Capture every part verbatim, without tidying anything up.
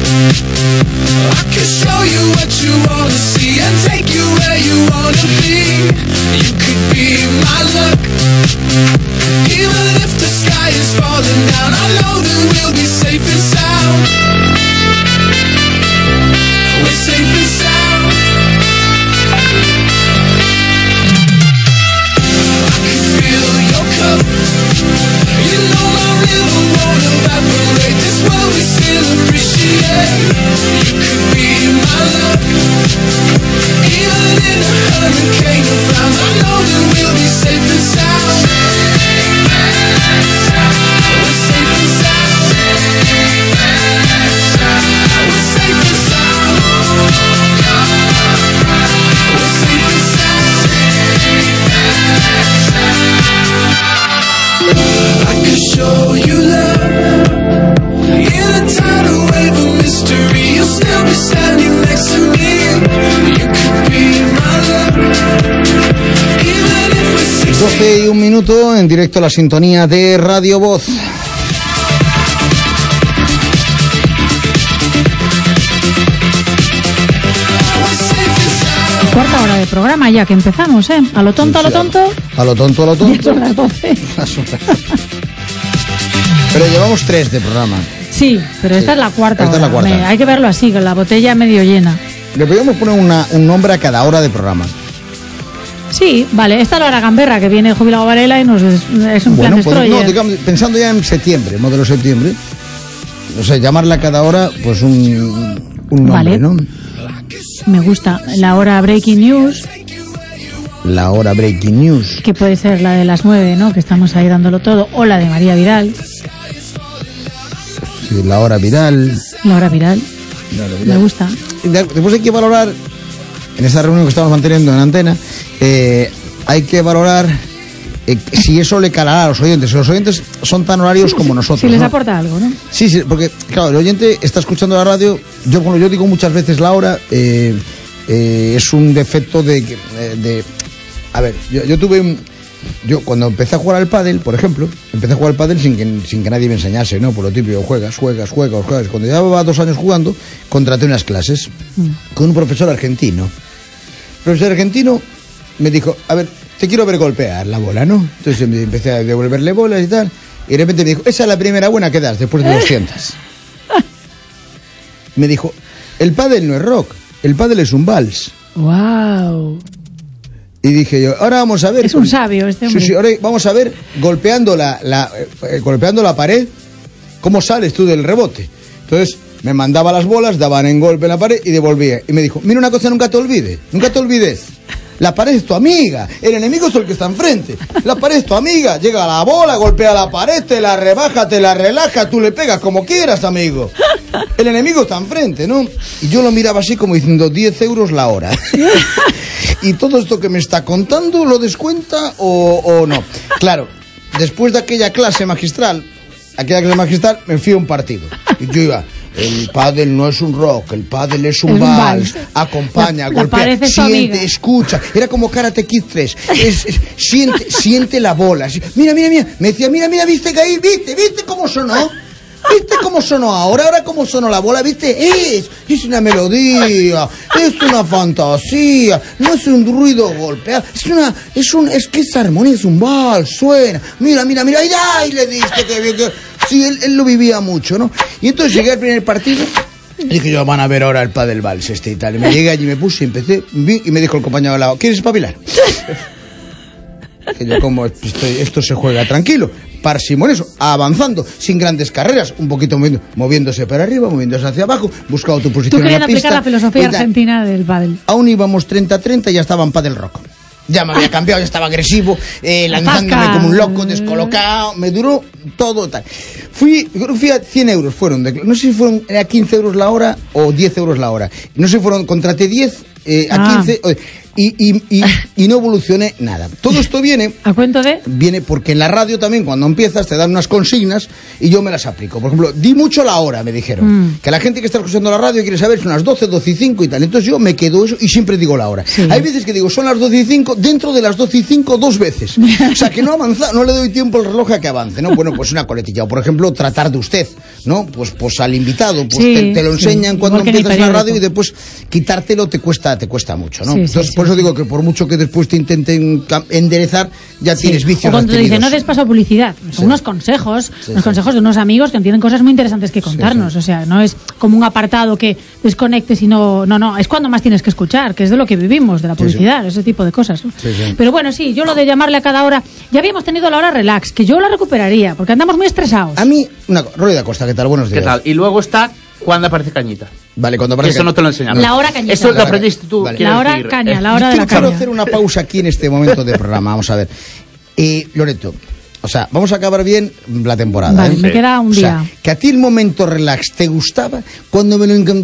I can show you what you wanna see and take you where you wanna be. You could be my luck. Even if the sky is falling down, I know that we'll be safe and sound. We're safe and sound. I can fill your cup. You know my river won't evaporate. This world we still appreciate. You could be my luck. Even in a hurricane of frowns, I know that we'll be safe and sound. We're safe and sound. We're safe and sound. We're safe and sound. I could show you love in a tidal wave of mystery. You'll still be standing next to me. You could be my love. Even if we're six doce y un minuto, en directo a la sintonía de Radio Voz. Cuarta hora de programa ya que empezamos, ¿eh? A lo tonto, a lo tonto. A lo tonto, a lo tonto. Ya son las doce. Pero llevamos tres de programa. Sí, pero esta Sí, es la cuarta esta es hora. la cuarta. Me- hay que verlo así, con la botella medio llena. Le podríamos poner una, un nombre a cada hora de programa. Sí, vale, esta es la hora gamberra, que viene el jubilado Varela y nos es, es un plan Bueno, pues, destroyer. no, digamos, pensando ya en septiembre, modelo septiembre. O sea, llamarle a cada hora, pues un, un nombre, Vale. ¿no? Me gusta. La hora Breaking News, La hora Breaking News. que puede ser la de las nueve, ¿no? Que estamos ahí dándolo todo. O la de María Vidal, Sí, la hora viral. la hora viral. La hora Me viral. gusta. Y de- Después hay que valorar, en esta reunión que estamos manteniendo en antena, eh, hay que valorar eh, si eso le calará a los oyentes. Si los oyentes son tan horarios como nosotros. Si les ¿no? aporta algo, ¿no? Sí, sí, porque, claro, el oyente está escuchando la radio. Yo, cuando yo digo muchas veces la hora, eh, eh, es un defecto de, que- eh, de. A ver, yo, yo tuve un. Yo, cuando empecé a jugar al pádel, por ejemplo, empecé a jugar al pádel sin que, sin que nadie me enseñase, ¿no? Por lo típico, juegas, juegas, juegas, juegas. Cuando llevaba dos años jugando, contraté unas clases con un profesor argentino. El profesor argentino me dijo, a ver, te quiero ver golpear la bola, ¿no? Entonces yo me empecé a devolverle bolas y tal, y de repente me dijo, esa es la primera buena que das después de doscientas. Me dijo, el pádel no es rock, el pádel es un vals. ¡Wow! Y dije yo, ahora vamos a ver. Es un sabio este hombre. Sí, sí, ahora vamos a ver, golpeando la, la, eh, golpeando la pared, cómo sales tú del rebote. Entonces me mandaba las bolas, daban en golpe en la pared y devolvía. Y me dijo, mira una cosa, nunca te olvides, nunca te olvides. La pared es tu amiga, el enemigo es el que está enfrente. La pared es tu amiga, llega a la bola, golpea la pared, te la rebaja, te la relaja, tú le pegas como quieras, amigo. El enemigo está enfrente, ¿no? Y yo lo miraba así como diciendo, diez euros la hora. Y todo esto que me está contando, ¿lo descuenta o, o no? Claro, después de aquella clase magistral, aquella clase magistral, me fui a un partido. Y yo iba, el pádel no es un rock, el pádel es un Es un vals, vals. acompaña, La- la golpea, pared es tu siente, amiga. escucha. Era como Karate Kid tres. Es- es- siente, siente la bola. así. Mira, mira, mira. Me decía, mira, mira, viste que ahí, viste, viste cómo sonó. ¿Viste cómo sonó ahora? Ahora cómo sonó la bola, ¿viste? Es, es una melodía, es una fantasía, no es un ruido golpeado, es una, es un, es que es armonía, es un vals, suena. Mira, mira, mira, ¡ay, ay! Le diste que bien que. Sí, él, él lo vivía mucho, ¿no? Y entonces llegué al primer partido. Y dije yo, van a ver ahora el pádel vals este y tal. Y me llegué allí, me puse, empecé, vi, y me dijo el compañero al lado, ¿quieres espabilar? Que yo como estoy, esto se juega tranquilo, parsimonioso, avanzando, sin grandes carreras, un poquito moviendo, moviéndose para arriba, moviéndose hacia abajo, buscando tu Tú posición en querías la aplicar pista. la filosofía y tal. argentina del pádel. Aún íbamos treinta a treinta y ya estaba en pádel rock. Ya me había cambiado, ya estaba agresivo, eh, lanzándome Pasca. como un loco, descolocado, me duró todo tal. Fui, yo creo que fui a cien euros, fueron, de- no sé si fueron a quince euros la hora o diez euros la hora. No sé si fueron, contraté diez, eh, a Ah. quince, o- y, y, y, y no evolucioné nada. Todo esto viene... ¿A cuento de? Viene porque en la radio también, cuando empiezas, te dan unas consignas y yo me las aplico. Por ejemplo, di mucho la hora, me dijeron. Mm. Que la gente que está escuchando la radio quiere saber si son las doce, doce y cinco y tal. Entonces yo me quedo eso y siempre digo la hora. Sí. Hay veces que digo, son las doce y cinco, dentro de las doce y cinco dos veces. O sea, que no avanza, no le doy tiempo al reloj a que avance, ¿no? Bueno, pues una coletilla. O por ejemplo, tratar de usted, ¿no? Pues, pues al invitado, pues sí, te, te lo enseñan sí. cuando empiezas la radio y después quitártelo te cuesta, te cuesta mucho, ¿no? Sí, Entonces, sí, por sí. eso digo que por mucho que después te intenten enderezar, ya sí. tienes vicios. O cuando te dicen, no des paso a publicidad. Son sí. unos consejos, sí, unos sí. consejos de unos amigos que tienen cosas muy interesantes que contarnos. Sí, sí. O sea, no es como un apartado que desconectes y no, no, no, es cuando más tienes que escuchar, que es de lo que vivimos, de la publicidad, sí, sí. ese tipo de cosas. ¿No? Sí, sí. Pero bueno, sí, yo lo de llamarle a cada hora, ya habíamos tenido la hora relax, que yo la recuperaría, porque andamos muy estresados. A mí, una Roy da Costa, ¿qué tal? Buenos días. ¿Qué tal? Y luego está cuando aparece Cañita. Vale, cuando aparece Eso no te lo enseñaron. La hora cañita. Eso lo aprendiste tú. Vale. La hora decir, caña, la hora eh, de la caña. Quiero hacer una pausa aquí en este momento de programa, vamos a ver. Eh, Loreto, o sea, vamos a acabar bien la temporada. Vale, ¿eh? me queda un día. O sea, que a ti el momento relax te gustaba cuando me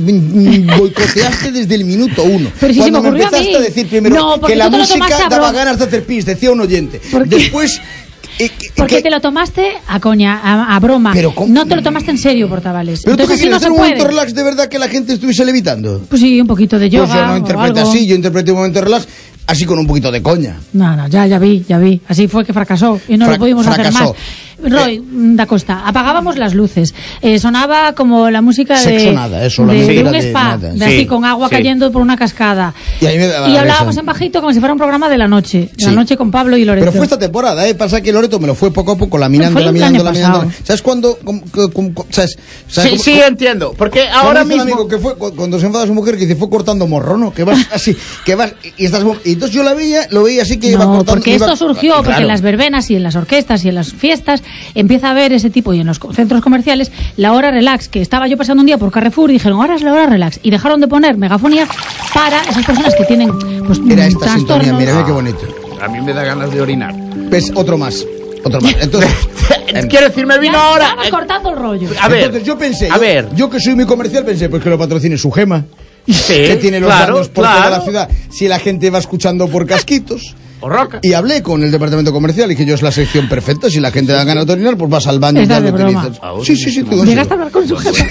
lo boicoteaste desde el minuto uno. Pero si cuando se me, me empezaste a, a decir primero no, que la música daba ganas de hacer pis, decía un oyente. Después... Eh, Porque te lo tomaste a coña, a, a broma. Pero no te lo tomaste en serio, Portavales. Pero Entonces, tú qué quieres, no hacer un momento relax de verdad que la gente estuviese levitando. Pues sí, un poquito de yoga. Pues yo no interpreté así, yo interpreté un momento relax así con un poquito de coña. No, no, ya, ya vi, ya vi. Así fue que fracasó y no Fra- lo pudimos fracasó. hacer más. Roy, eh, da Costa, apagábamos las luces. Eh, sonaba como la música de, Sexo nada, eso, de, de, de un spa, de, de así sí, con agua sí. cayendo por una cascada. Y, ahí me daba y hablábamos en bajito como si fuera un programa de la noche. De sí. la noche con Pablo y Loreto. Pero fue esta temporada, ¿eh? Pasa que Loreto me lo fue poco a poco laminando, laminando, laminando. ¿Sabes cuándo? ¿Sabes? ¿Sabes sí, cómo, sí, cómo, entiendo. Porque ahora mismo. Amigo que fue cuando se enfada su mujer que dice fue cortando morro, ¿no? Que vas así, que vas y estás. Y entonces yo la veía, lo veía así que no, iba cortando. Porque iba, esto surgió claro. porque en las verbenas y en las orquestas y en las fiestas empieza a haber ese tipo, y en los centros comerciales, la hora relax, que estaba yo pasando un día por Carrefour y dijeron, ahora es la hora relax, y dejaron de poner megafonía para esas personas que tienen pues, era esta sintonía, mira, mira qué bonito. A mí me da ganas de orinar. Pues otro más. Otro más. Entonces, quiero decir, me vino ya, ahora. Estamos cortando el rollo. A ver. Entonces yo pensé, a yo, ver. yo que soy muy comercial pensé, pues que lo patrocine su Gema. Sí, que tiene los claro, daños por claro. toda la ciudad. Si la gente va escuchando por casquitos. O roca. Y hablé con el departamento comercial y que yo es la sección perfecta. Si la gente da ganas de orinar, pues vas al baño y tal, lo utilizas. Sí, sí, sí. Tú llegaste a hablar con su jefe.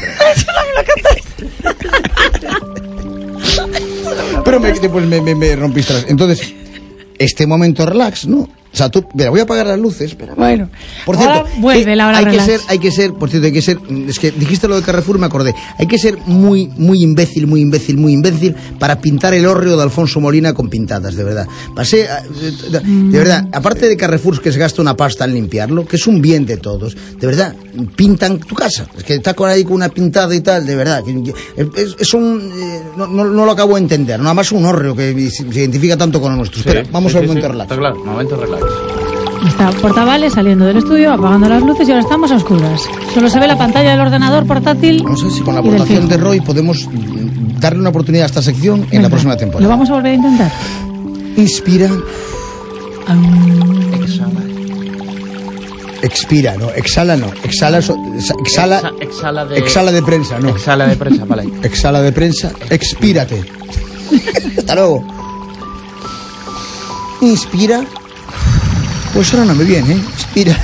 Pero me, después me, me, me rompiste. Entonces, este momento relax, ¿no? O sea, tú, mira, voy a apagar las luces. Pero, bueno, por cierto, ahora vuelve la hora hay relax. que ser, hay que ser, por cierto, hay que ser, es que dijiste lo de Carrefour, me acordé, hay que ser muy, muy imbécil, muy imbécil, muy imbécil para pintar el hórreo de Alfonso Molina con pintadas, de verdad. Pasé, de, de verdad, aparte de Carrefour que se gasta una pasta en limpiarlo, que es un bien de todos, de verdad, pintan tu casa, es que está con ahí con una pintada y tal, de verdad, es, es un, no, no, no lo acabo de entender, nada más un hórreo que se identifica tanto con el nuestro. Espera, sí, vamos sí, al sí, momento sí, relax. Está claro, momento relax. Está Portavales saliendo del estudio, apagando las luces y ahora estamos a oscuras. Solo se ve la pantalla del ordenador portátil. No sé si con la aportación de Roy podemos darle una oportunidad a esta sección en Venga, la próxima temporada. Lo vamos a volver a intentar. Inspira. Um... Exhala. Expira, no, exhala no, exhala, so, exhala, Exa, exhala de, exhala de prensa, no. Exhala de prensa, vale. Exhala de prensa, expírate. Hasta luego. Inspira. Pues ahora no me viene, ¿eh? Inspira.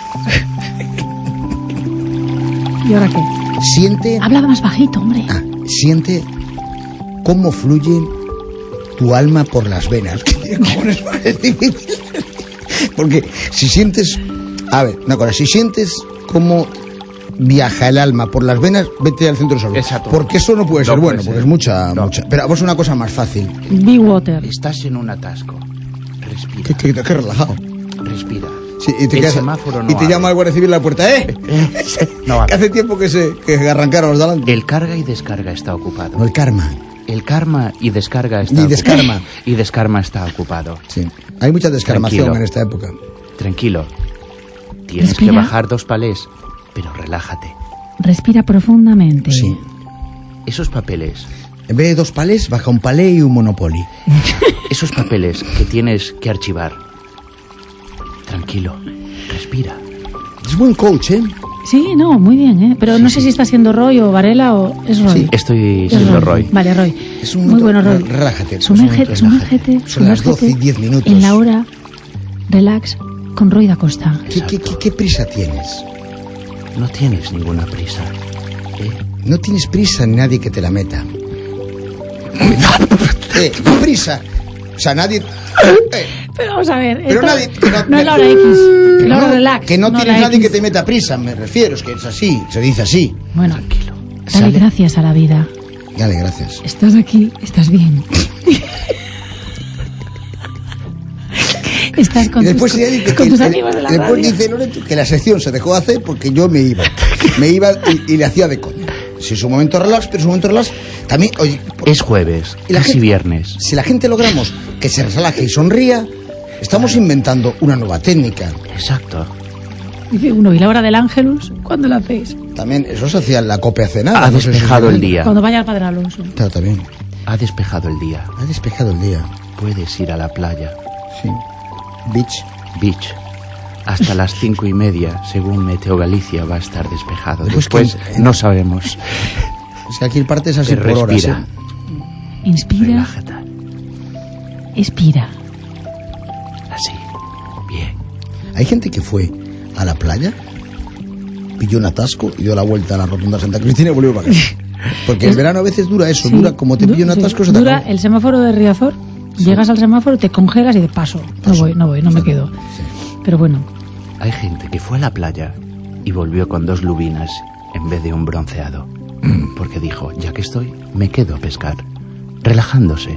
¿Y ahora qué? Siente... Habla más bajito, hombre. Ah, siente cómo fluye tu alma por las venas. Es difícil. Porque si sientes... A ver, una cosa, si sientes cómo viaja el alma por las venas, vete al centro de salud. Exacto. Porque eso no puede ser no bueno, puede porque ser. es mucha, no. mucha... Pero vamos a una cosa más fácil. Be water. Estás en un atasco. Respira. Qué, qué, qué relajado. Respira. Sí, y te, el quedas, semáforo no y te abre. llama el guardia civil a la puerta, ¿eh? No que hace tiempo que se que arrancaron los de adelante. El carga y descarga está ocupado. No, el karma. El karma y descarga está Y ocupado. descarma. Y descarma está ocupado. Sí. Hay mucha descarmación Tranquilo. en esta época. Tranquilo. Tienes Respira. que bajar dos palés, pero relájate. Respira profundamente. Sí. Esos papeles, En vez de dos palés, baja un palé y un Monopoly. esos papeles que tienes que archivar. Tranquilo. Respira. Es buen coach, ¿eh? Sí, no, muy bien, ¿eh? Pero no sé si está siendo Roy o Varela o es Roy. Sí. Estoy Es siendo Roy. Vale, Roy. Es un muy momento- bueno, Roy. relájate, es un Sumérgete, momento, sumérgete, relájate. Son las doce y sumérgete diez minutos. En la hora relax con Roy da Costa. ¿Qué, qué, qué, qué prisa tienes? No tienes ninguna prisa. ¿Eh? No tienes prisa ni nadie que te la meta. eh, prisa. O sea, nadie... Eh, Pero vamos a ver, Pero esto nadie- que no- no es la hora X, que la hora no, relax. que no, la tienes nadie X. que te meta prisa, me refiero, es que es así, se dice así. Bueno, Tranquilo. dale Sale- gracias a la vida. Dale, gracias. Estás aquí, estás bien. Estás con Y después, tus, ella dice con que- tus el- amigos de la después radio. dice Loreto que la sección se dejó de hacer porque yo me iba. Me iba y, y le hacía de coña. Si es un momento relax, pero es un momento relax. También, oye, por- Es jueves, y la casi gente- viernes. si la gente logramos que se relaje y sonría, estamos inventando una nueva técnica. Exacto. Dice uno, ¿y la hora del Ángelus? ¿Cuándo la hacéis? También, eso se hacía en la copia cenada. Ha no sé si despejado se- el día. Cuando vaya al Padre Alonso. Claro, también. Ha despejado el día. Ha despejado el día. Puedes ir a la playa. Sí. Beach. Beach. Hasta las cinco y media, según Meteo Galicia, va a estar despejado. Pues Después que- no sabemos. O sea, aquí el parte es así Te por horas. respira. ¿eh? Inspira, Relájate. expira. Así. Bien. Hay gente que fue a la playa, pilló un atasco y dio la vuelta a la rotonda de Santa Cristina y volvió para casa. Porque el verano a veces dura eso, Sí. dura como te Du- pilla un sí. atasco, se te Dura acabó. el semáforo de Riazor, llegas al semáforo, te congelas y de paso. No Paso. voy, no voy, no me Sí. quedo. Sí. Pero bueno, Hay gente que fue a la playa y volvió con dos lubinas en vez de un bronceado. Porque dijo, ya que estoy, me quedo a pescar. Relajándose.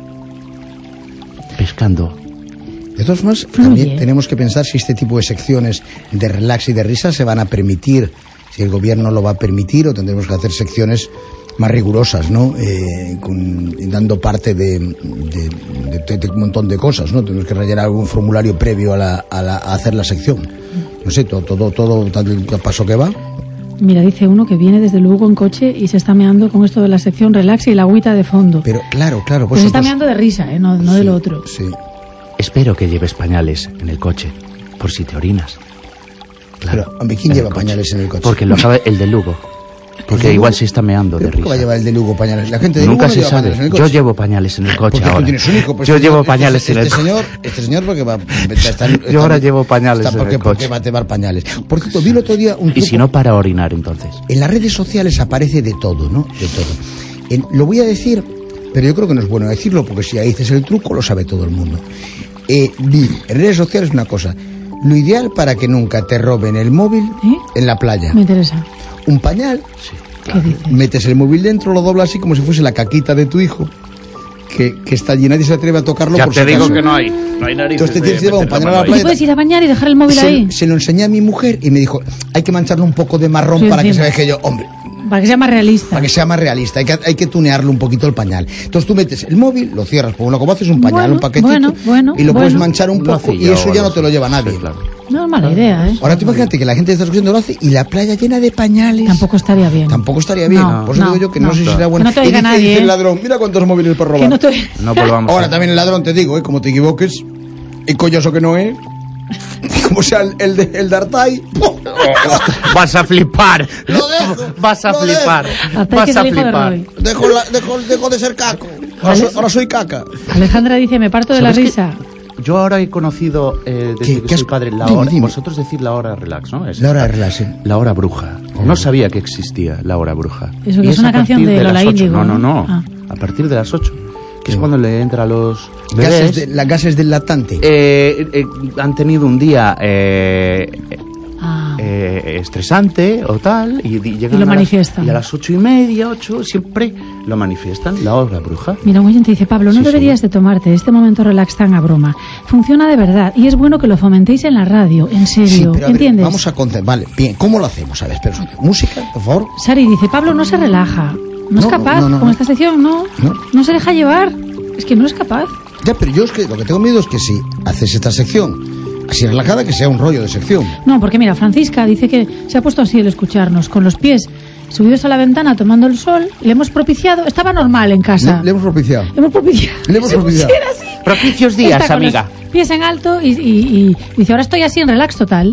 Pescando. De todas formas, Fluye. también tenemos que pensar si este tipo de secciones de relax y de risa se van a permitir, si el gobierno lo va a permitir, o tendremos que hacer secciones más rigurosas, ¿no? Eh, con, dando parte de, de, de- de un montón de cosas, ¿no? Tenemos que rellenar algún formulario previo a, la, a, la- a hacer la sección. No sé, todo, todo, todo tal paso que va. mira, dice uno que viene desde Lugo en coche y se está meando con esto de la sección relax y la agüita de fondo. Pero claro, claro, Pues se está vosotros- meando de risa, ¿eh? No, no de lo otro. Sí. Espero que lleves pañales en el coche, por si te orinas. Claro. Pero, hombre, ¿quién en el lleva coche. pañales en el coche? Porque lo acaba el de Lugo. Porque ¿El de igual Lugo? se está meando de ¿Pero por qué va a risa. llevar el de Lugo pañales? La gente de Lugo Nunca no se lleva sabe. pañales en el Yo coche. llevo pañales en el coche Porque ahora. tú tienes un hijo. Pues Yo este llevo señor- pañales este, en el este coche. señor, este señor porque va, está, está- Yo ahora llevo pañales está en porque, el porque coche. va a llevar pañales. Por cierto, vi el otro día un Y truco. si no, para orinar entonces. En las redes sociales aparece de todo, ¿no? De todo. En- lo voy a decir, pero yo creo que no es bueno decirlo porque si ahí dices el truco lo sabe todo el mundo. Eh, vi en redes sociales una cosa. Lo ideal para que nunca te roben el móvil ¿Eh? en la playa. Me interesa. Un pañal, Sí. ¿Qué dices? metes el móvil dentro, lo doblas así como si fuese la caquita de tu hijo, que, que está allí, nadie se atreve a tocarlo por si acaso. no hay. No hay narices. Entonces te tienes que llevar un pañal a la ¿Y playa. puedes ir a bañar y dejar el móvil Se, ahí? se lo enseñé a mi mujer y me dijo, hay que mancharle un poco de marrón Sí, para que se encima. vea que yo, hombre, Para que sea más realista. para que sea más realista, hay que, hay que tunearle un poquito el pañal. Entonces tú metes el móvil, lo cierras, por uno como haces un pañal, Bueno, un paquetito, bueno, bueno, y lo puedes bueno. manchar un Una poco y cilla eso o ya algo no te lo así. lleva nadie. Sí, claro. No es mala idea, ¿eh? Ahora tú imagínate que la gente de esta excursión lo hace y la playa llena de pañales. Tampoco estaría bien. Tampoco estaría bien. No, Por eso no, digo yo que no, no. sé si será bueno. Que no te y oiga dice, nadie, dice el ¿eh? ladrón, mira cuántos móviles por robar. Que no te... No volvamos Ahora a... también el ladrón te digo, ¿eh? Como te equivoques, y colloso que no es, como sea el, el de el de Artay, Vas a flipar. Lo dejo, Vas a lo flipar. Hasta que Vas es a el hijo de flipar. Roy. dejo, la- dejo, dejo de ser caco. Ahora soy, ahora soy caca. Alejandra dice, me parto de la ¿Sabes qué? risa. Yo ahora he conocido, eh, desde ¿Qué? que ¿Qué soy has- padre, la dime, hora... dime. Vosotros decir la hora relax, ¿no? Es La hora esta. de relax, ¿eh? La hora bruja. No sabía que existía la hora bruja. Eso que Y es una a partir canción de las Lola ocho. Índigo, No, no, ¿no? no. Ah. A partir de las ocho. Que es Sí. cuando le entra a los bebés. Gases de, las gases del lactante. Eh, eh, han tenido un día eh, Ah. eh, estresante o tal y, di- llegan Y lo a las- manifiestan. y a las ocho y media, ocho, siempre lo manifiestan, la hora bruja. Mira, un oyente dice, Pablo, no Sí, deberías de tomarte este momento relax tan a broma. Funciona de verdad y es bueno que lo fomentéis en la radio, en Sí, serio, pero a ver, ¿entiendes? vamos a concentrar. Vale, bien, ¿cómo lo hacemos? A ver, espera un segundo. Música, por favor. Sari dice, Pablo no se relaja, no, es No, capaz, no, no, con no. esta sección no, No. no se deja llevar, es que no es capaz. Ya, pero yo es que lo que tengo miedo es que si haces esta sección así relajada, que sea un rollo de sección. No, porque mira, Francisca dice que se ha puesto así el escucharnos, con los pies subidos a la ventana tomando el sol, le hemos propiciado, estaba normal en casa. Le, le hemos propiciado. Le hemos propiciado. Le hemos Se propiciado. pusiera así. Propicios días, Está con amiga. los pies en alto y, y- y dice, ahora estoy así en relax total.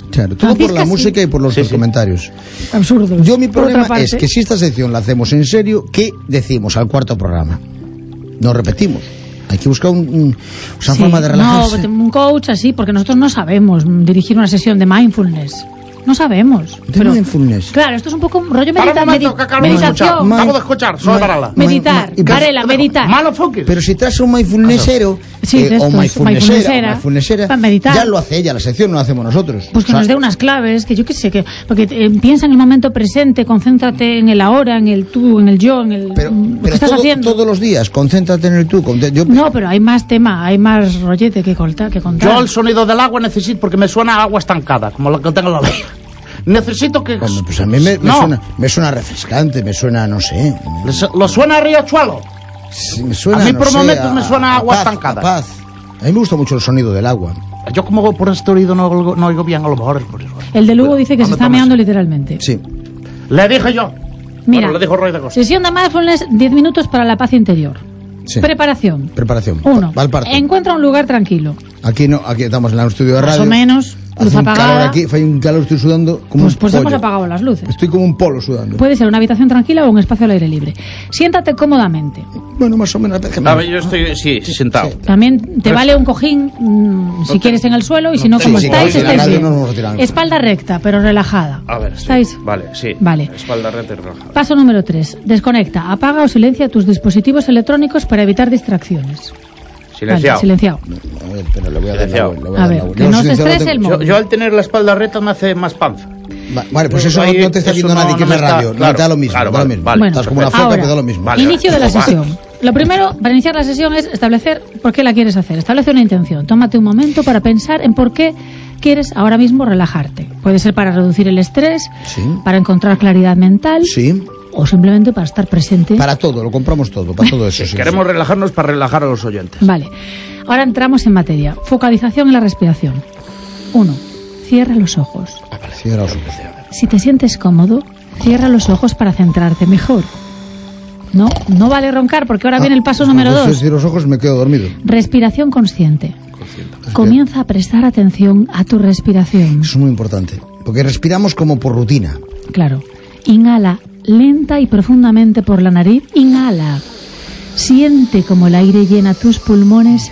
Claro, todo por Francisca, la sí. música y por los Sí, sí. comentarios. Absurdo. Yo mi Por problema otra parte, es que si esta sección la hacemos en serio, ¿qué decimos al cuarto programa? No repetimos. Hay que buscar un, un, una sí, forma de relajarse. No, un coach así, porque nosotros no sabemos dirigir una sesión de mindfulness. No sabemos. De mindfulness. Claro, esto es un poco un rollo Para medita un momento, medi- que acabo de escuchar. meditación. Ma- Acabo de escuchar, solo ma- Varela. ma- Meditar, ma- y- Varela, meditar. Malo focus. Pero si traes un mindfulnessero Sí, de eh, o estos, mindfulnessera, mindfulnessera, o mindfulnessera, para meditar. ya lo hace ella, la sección no la hacemos nosotros. Pues que O sea, nos dé unas claves, que yo qué sé, que porque eh, piensa en el momento presente, concéntrate en el ahora, en el tú, en el yo, en el Pero, lo que pero estás todo- haciendo. todos los días, concéntrate en el tú. conte- yo- No, pero hay más tema, hay más rollete que contar. Que contar. Yo el sonido del agua necesito porque me suena a agua estancada, como la que tengo en la oreja. Necesito que... Hombre, pues a mí me, me No. suena, me suena refrescante, me suena, no sé. me- Les- ¿Lo suena a riachuelo? sí, me suena, A mí no por sé, momentos me suena a agua paz, estancada. a paz. A mí me gusta mucho el sonido del agua. Yo como por este oído no, oigo- no oigo bien, a lo mejor es por eso. El de Lugo dice que No se me está tomes. meando literalmente. Sí. Le dije yo. Mira, Bueno, lo dijo Roy de Costa. sesión de mindfulness, diez minutos para la paz interior. Sí. Preparación. Preparación. Uno. Va al parto. Encuentra un lugar tranquilo. Aquí no, aquí estamos en el estudio de Más radio. o menos. Luz Hace un apagada. calor aquí, hay un calor, estoy sudando como Pues, un pues hemos pollo. apagado las luces. Estoy como un polo sudando. Puede ser una habitación tranquila o un espacio al aire libre. Siéntate cómodamente. Bueno, más o menos. déjame. A ver, yo estoy, sí, sentado. También te vale un cojín mm, si quieres en el suelo y si no, Sí, como sí, estáis, claro, en la estáis radio bien. no nos retiramos. Espalda recta, pero relajada. A ver, sí. ¿Estáis? Vale, sí. Vale. Espalda recta y relajada. Paso número tres. Desconecta, apaga o silencia tus dispositivos electrónicos para evitar distracciones. Silenciado. Vale, silenciado. A ver, pero le voy a dar la Silenciado. vuelta, le voy A dar ver, la vuelta. que Yo no se silenciado lo estrese el tengo- Yo, móvil. yo al tener la espalda recta me hace más panza. Va- Vale, pues eso Ahí, no, no te está eso viendo no- nadie no que es me la está- radio. No claro, te da lo mismo. claro, te da lo vale, mismo. vale. Bueno, Estás como una ahora, foca, pero da lo mismo. Vale. Inicio de la Vale. sesión. Lo primero, para iniciar la sesión, es establecer por qué la quieres hacer. Establece una intención. Tómate un momento para pensar en por qué quieres ahora mismo relajarte. Puede ser para reducir el estrés, Sí. para encontrar claridad mental Sí, o simplemente para estar presente. para todo, lo compramos todo, para todo eso. sí, Queremos relajarnos para relajar a los oyentes. Vale. Ahora entramos en materia. Focalización en la respiración. Uno. Cierra los ojos. sí. Cierra los ojos. Si te sientes cómodo, cierra los ojos para centrarte mejor. No, no vale roncar porque ahora Ah, viene el paso pues número cuando dos. cierro los ojos me quedo dormido. Respiración consciente. Comienza a prestar atención a tu respiración. Eso es muy importante. Porque respiramos como por rutina. Claro. Inhala lenta y profundamente por la nariz. Inhala. Siente como el aire llena tus pulmones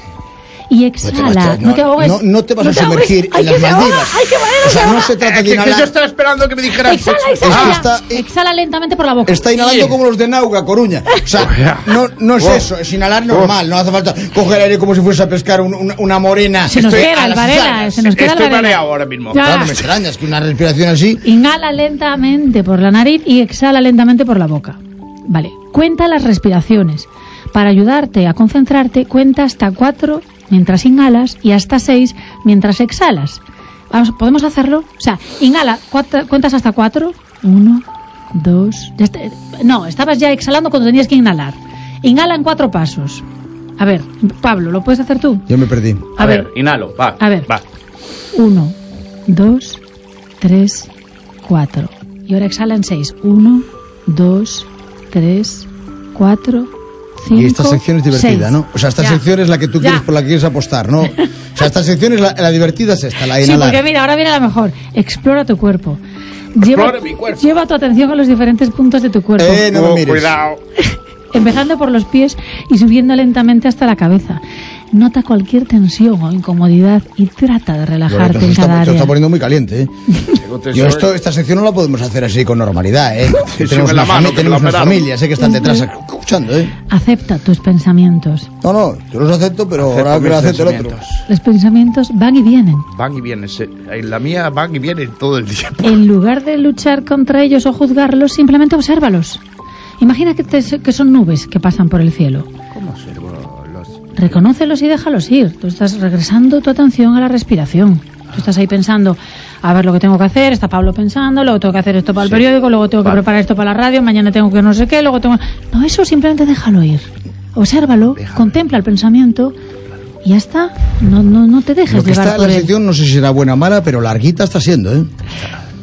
y exhala. No, te ahogues. no, no te vas a te ahogues. sumergir Ay, en que las se ahoga. Maldivas. Ay, que Varela O se sea, no ahoga. se trata de Que, que yo inhalar. estaba esperando que me dijeras. Exhala, Es que exhala. está- Exhala lentamente por la boca. Está inhalando como los de Nauga, Coruña. O sea, no, no es eso, es inhalar normal. No hace falta coger aire como si fuese a pescar un- una, una morena. Se nos Estoy queda a el las Varela, llagas. se nos queda el Estoy Varela. mareado ahora mismo. Ya. Claro, me extrañas que una respiración así. Inhala lentamente por la nariz y exhala lentamente por la boca. Vale, cuenta las respiraciones. Para ayudarte a concentrarte, cuenta hasta cuatro mientras inhalas y hasta seis mientras exhalas. Vamos, ¿podemos hacerlo? O sea, inhala, cuatro- cuentas hasta cuatro. Uno, dos... ya está- no, estabas ya exhalando cuando tenías que inhalar. Inhala en cuatro pasos. A ver, Pablo, ¿lo puedes hacer tú? Yo me perdí. A ver, inhalo, va. A ver. Va. Uno, dos, tres, cuatro. Y ahora exhala en seis. Uno, dos, tres, cuatro, cinco, Y esta sección es divertida, seis. ¿no? O sea, esta Ya. sección es la que tú Ya. quieres, por la que quieres apostar, ¿no? O sea, esta sección es la, la divertida, es esta, la de Sí, inhalar. porque mira, ahora viene la mejor. Explora tu cuerpo. Lleva, Explora mi cuerpo. lleva tu atención a los diferentes puntos de tu cuerpo. Eh, no me Oh, mires. cuidado. Empezando por los pies y subiendo lentamente hasta la cabeza. Nota cualquier tensión o incomodidad y trata de relajarte Loreto, en se cada está, se área. está poniendo muy caliente, ¿eh? Yo esto, esta sección no la podemos hacer así con normalidad, ¿eh? Sí, tenemos sube la una mano, fami- que tenemos la unas operaron. familias, sé que están detrás escuchando, ¿eh? Acepta tus pensamientos. No, no, yo los acepto, pero Acepto ahora que lo mis acepte el otro. pensamientos. Los pensamientos van y vienen. Van y vienen. se- En la mía van y vienen todo el tiempo. En lugar de luchar contra ellos o juzgarlos, simplemente obsérvalos. Imagina que, te- que son nubes que pasan por el cielo. ¿Cómo observo los...? Reconócelos y déjalos ir. Tú estás regresando tu atención a la respiración. Tú estás ahí pensando, a ver lo que tengo que hacer, está Pablo pensando, luego tengo que hacer esto para el Sí. periódico, luego tengo que Vale. preparar esto para la radio, mañana tengo que no sé qué, luego tengo... No, eso simplemente déjalo ir. Obsérvalo, Déjalo. contempla el pensamiento y ya está. No, no, no te dejes Lo que llevar está en por la él. sección, no sé si será buena o mala, pero larguita está siendo, ¿eh?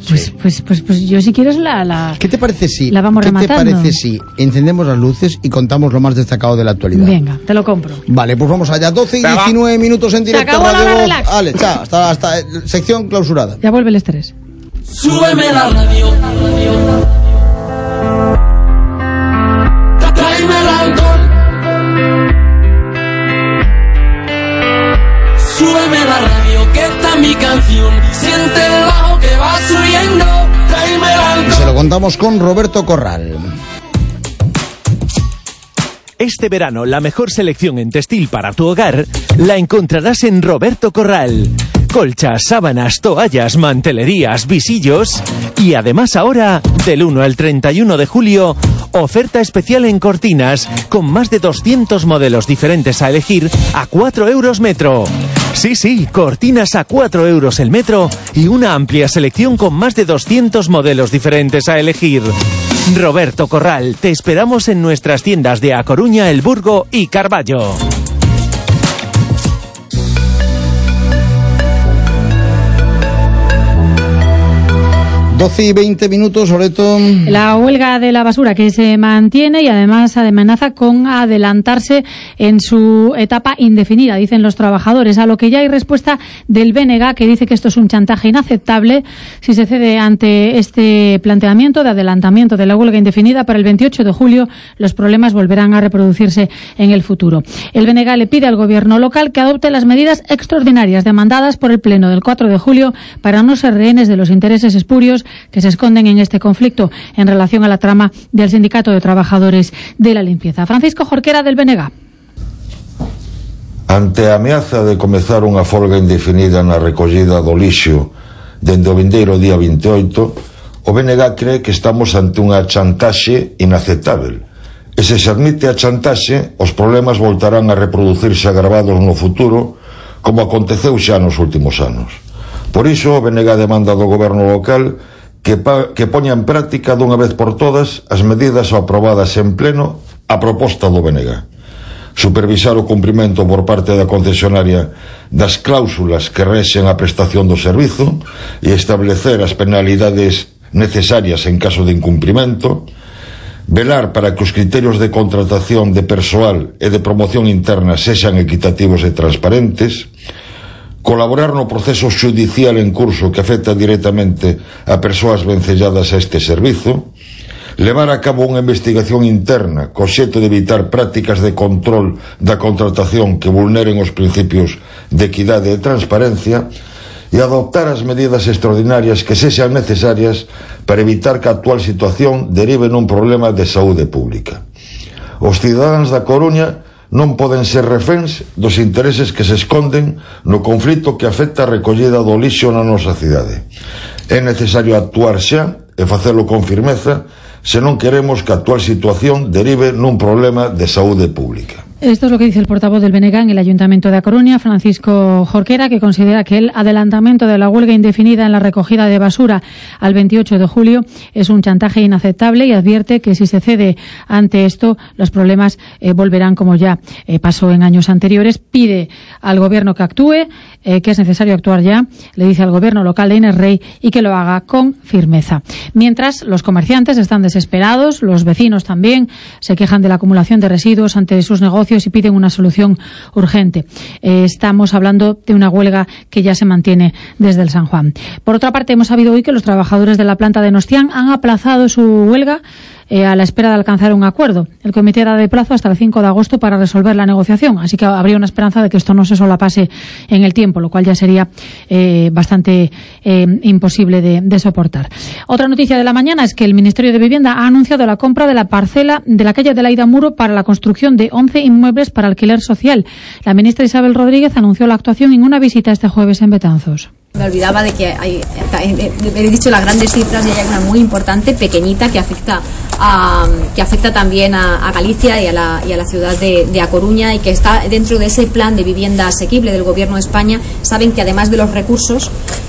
Pues, Sí. pues, pues, pues yo si quieres la... la... ¿Qué te parece si, La vamos ¿qué rematando. te parece si encendemos las luces y contamos lo más destacado de la actualidad? Venga, te lo compro. Vale, pues vamos allá. doce y Venga. diecinueve minutos en directo. acabó la Radio hora, Voz. relax. Vale, chao. Hasta, hasta eh, sección clausurada. Ya vuelve el estrés. Súbeme la radio. Tráeme el alcohol. Súbeme la radio, que esta es mi canción. Siente el bajo que va subiendo. Tráeme el Y alcohol. se lo contamos con Roberto Corral. Este verano, la mejor selección en textil para tu hogar la encontrarás en Roberto Corral. Colchas, sábanas, toallas, mantelerías, visillos. Y además ahora, del uno al treinta y uno de julio, oferta especial en cortinas con más de doscientos modelos diferentes a elegir a cuatro euros metro. Sí, sí, cortinas a cuatro euros el metro y una amplia selección con más de doscientos modelos diferentes a elegir. Roberto Corral, te esperamos en nuestras tiendas de A Coruña, El Burgo y Carballo. doce y veinte minutos, Loreto. La huelga de la basura que se mantiene y además amenaza con adelantarse en su etapa indefinida, dicen los trabajadores, a lo que ya hay respuesta del B N G, que dice que esto es un chantaje inaceptable si se cede ante este planteamiento de adelantamiento de la huelga indefinida para el veintiocho de julio. Los problemas volverán a reproducirse en el futuro. El B N G le pide al gobierno local que adopte las medidas extraordinarias demandadas por el Pleno del cuatro de julio para no ser rehenes de los intereses espurios que se esconden en este conflicto en relación a la trama del Sindicato de Trabajadores de la Limpieza. Francisco Jorquera, del B N G. Ante a ameaza de comezar unha folga indefinida na recollida do lixo dende o vindeiro día veintioito, o B N G cree que estamos ante unha chantaxe inaceptável. E se se admite a chantaxe, os problemas voltarán a reproducirse agravados no futuro, como aconteceu xa nos últimos anos. Por iso, o B N G demanda do goberno local que, pa, que poña en práctica dunha vez por todas as medidas aprobadas en pleno a proposta do B N G. Supervisar o cumprimento por parte da concesionaria das cláusulas que rexen a prestación do servizo e establecer as penalidades necesarias en caso de incumprimento, velar para que os criterios de contratación de persoal e de promoción interna sexan equitativos e transparentes, colaborar no proceso xudicial en curso que afecta directamente a persoas vencelladas a este servizo, levar a cabo unha investigación interna co obxecto de evitar prácticas de control da contratación que vulneren os principios de equidade e transparencia e adoptar as medidas extraordinarias que sexan necesarias para evitar que a actual situación derive nun problema de saúde pública. Os cidadáns da Coruña non poden ser reféns dos intereses que se esconden no conflito que afecta a recollida do lixo na nosa cidade. É necesario actuar xa e facelo con firmeza se non queremos que a actual situación derive nun problema de saúde pública. Esto es lo que dice el portavoz del B N G en el Ayuntamiento de A Coruña, Francisco Jorquera, que considera que el adelantamiento de la huelga indefinida en la recogida de basura al veintiocho de julio es un chantaje inaceptable y advierte que si se cede ante esto, los problemas eh, volverán como ya eh, pasó en años anteriores. Pide al Gobierno que actúe, eh, que es necesario actuar ya, le dice al Gobierno local de Inés Rey y que lo haga con firmeza. Mientras, los comerciantes están desesperados, los vecinos también se quejan de la acumulación de residuos ante sus negocios y piden una solución urgente. Eh, estamos hablando de una huelga que ya se mantiene desde el San Juan. Por otra parte, hemos sabido hoy que los trabajadores de la planta de Nostián han aplazado su huelga eh, a la espera de alcanzar un acuerdo. El comité da de plazo hasta el cinco de agosto para resolver la negociación, así que habría una esperanza de que esto no se solapase en el tiempo, lo cual ya sería eh, bastante eh, imposible de, de soportar. Otra noticia de la mañana es que el Ministerio de Vivienda ha anunciado la compra de la parcela de la calle de Laida Muro para la construcción de once inmuebles para alquiler social. La ministra Isabel Rodríguez anunció la actuación en una visita este jueves en Betanzos. Me olvidaba de que hay, he dicho las grandes cifras y hay una muy importante, pequeñita, que afecta a, que afecta también a, a Galicia y a la, y a la ciudad de, de A Coruña, y que está dentro de ese plan de vivienda asequible del Gobierno de España. Saben que además de los recursos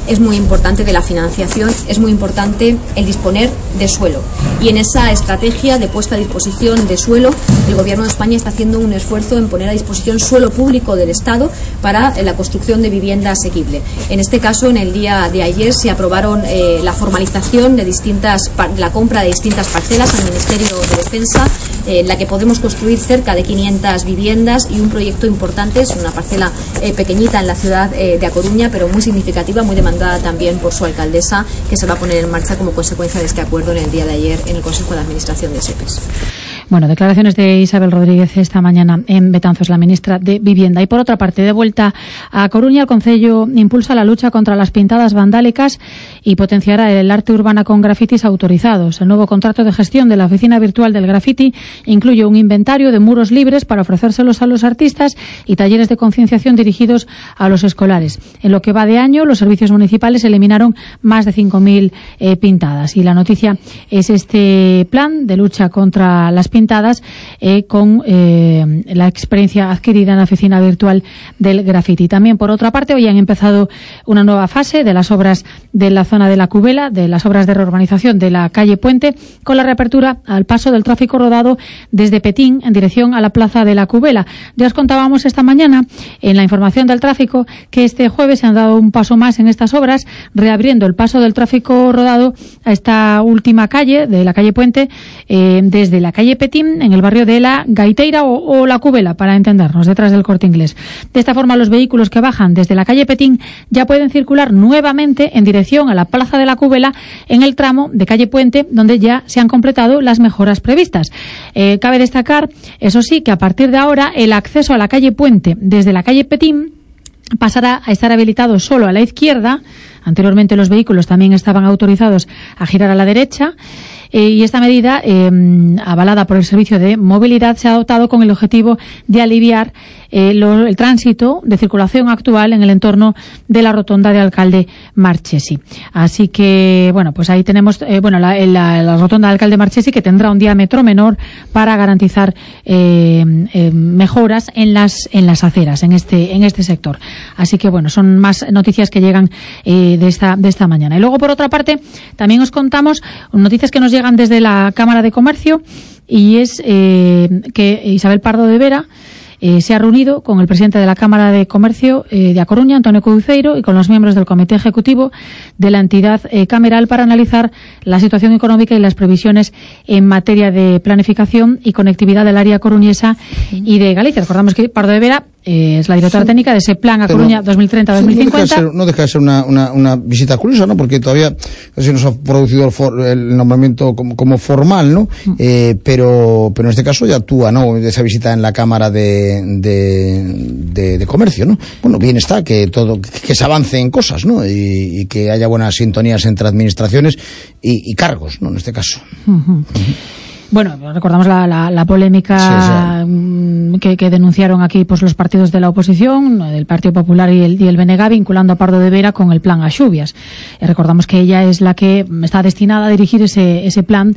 es muy importante de la financiación, es muy importante el disponer de suelo. Y en esa estrategia de puesta a disposición de suelo, el Gobierno de España está haciendo un esfuerzo en poner a disposición suelo público del Estado para la construcción de vivienda asequible. En este caso, en el día de ayer se aprobaron eh, la formalización de distintas, la compra de distintas parcelas al Ministerio de Defensa, eh, en la que podemos construir cerca de quinientas viviendas y un proyecto importante, es una parcela eh, pequeñita en la ciudad eh, de A Coruña, pero muy significativa, muy demandada también por su alcaldesa, que se va a poner en marcha como consecuencia de este acuerdo en el día de ayer en el Consejo de Administración de SEPES. Bueno, declaraciones de Isabel Rodríguez esta mañana en Betanzos, la ministra de Vivienda. Y por otra parte, de vuelta a Coruña, el Concello impulsa la lucha contra las pintadas vandálicas y potenciará el arte urbana con grafitis autorizados. El nuevo contrato de gestión de la Oficina Virtual del Graffiti incluye un inventario de muros libres para ofrecérselos a los artistas y talleres de concienciación dirigidos a los escolares. En lo que va de año, los servicios municipales eliminaron más de cinco mil eh, pintadas. Y la noticia es este plan de lucha contra las pintadas eh, con eh, la experiencia adquirida en la Oficina Virtual del Graffiti. También, por otra parte, hoy han empezado una nueva fase de las obras de la zona de la Cubela, de las obras de reurbanización de la calle Puente, con la reapertura al paso del tráfico rodado desde Petín en dirección a la plaza de la Cubela. Ya os contábamos esta mañana en la información del tráfico que este jueves se han dado un paso más en estas obras, reabriendo el paso del tráfico rodado a esta última calle, de la calle Puente, eh, desde la calle Petín, en el barrio de la Gaiteira o, o la Cubela, para entendernos, detrás del Corte Inglés. De esta forma, los vehículos que bajan desde la calle Petín ya pueden circular nuevamente en dirección a la plaza de la Cubela en el tramo de calle Puente, donde ya se han completado las mejoras previstas. Eh, cabe destacar, eso sí, que a partir de ahora el acceso a la calle Puente desde la calle Petín pasará a estar habilitado solo a la izquierda. Anteriormente los vehículos también estaban autorizados a girar a la derecha. Eh, y esta medida, eh, avalada por el Servicio de Movilidad, se ha adoptado con el objetivo de aliviar eh, lo, el tránsito de circulación actual en el entorno de la rotonda de Alcalde Marchesi. Así que, bueno, pues ahí tenemos eh, bueno la, la, la rotonda de Alcalde Marchesi, que tendrá un diámetro menor para garantizar eh, eh, mejoras en las en las aceras en este en este sector. Así que, bueno, son más noticias que llegan eh, de esta de esta mañana. Y luego, por otra parte, también os contamos noticias que nos llegan desde la Cámara de Comercio, y es eh, que Isabel Pardo de Vera eh, se ha reunido con el presidente de la Cámara de Comercio eh, de A Coruña, Antonio Couceiro, y con los miembros del Comité Ejecutivo de la entidad eh, cameral para analizar la situación económica y las previsiones en materia de planificación y conectividad del área coruñesa y de Galicia. Recordamos que Pardo de Vera eh, es la directora sí. técnica de ese plan A Coruña dos mil treinta a dos mil cincuenta. No, no deja de ser una, una, una visita curiosa, ¿no? Porque todavía se nos ha producido el, for, el nombramiento como, como formal, ¿no? Mm. Eh, pero, pero en este caso ya actúa, ¿no? Esa visita en la Cámara de, de, de, de Comercio, ¿no? Bueno, bien está que todo, que se avance en cosas, ¿no? Y, y que haya buenas sintonías entre administraciones y, y cargos, ¿no? En este caso. Uh-huh. Uh-huh. Bueno, recordamos la, la, la polémica sí, sí. Que, que denunciaron aquí pues los partidos de la oposición, el Partido Popular y el, y el B N G, vinculando a Pardo de Vera con el plan Axubias. Eh, recordamos que ella es la que está destinada a dirigir ese, ese plan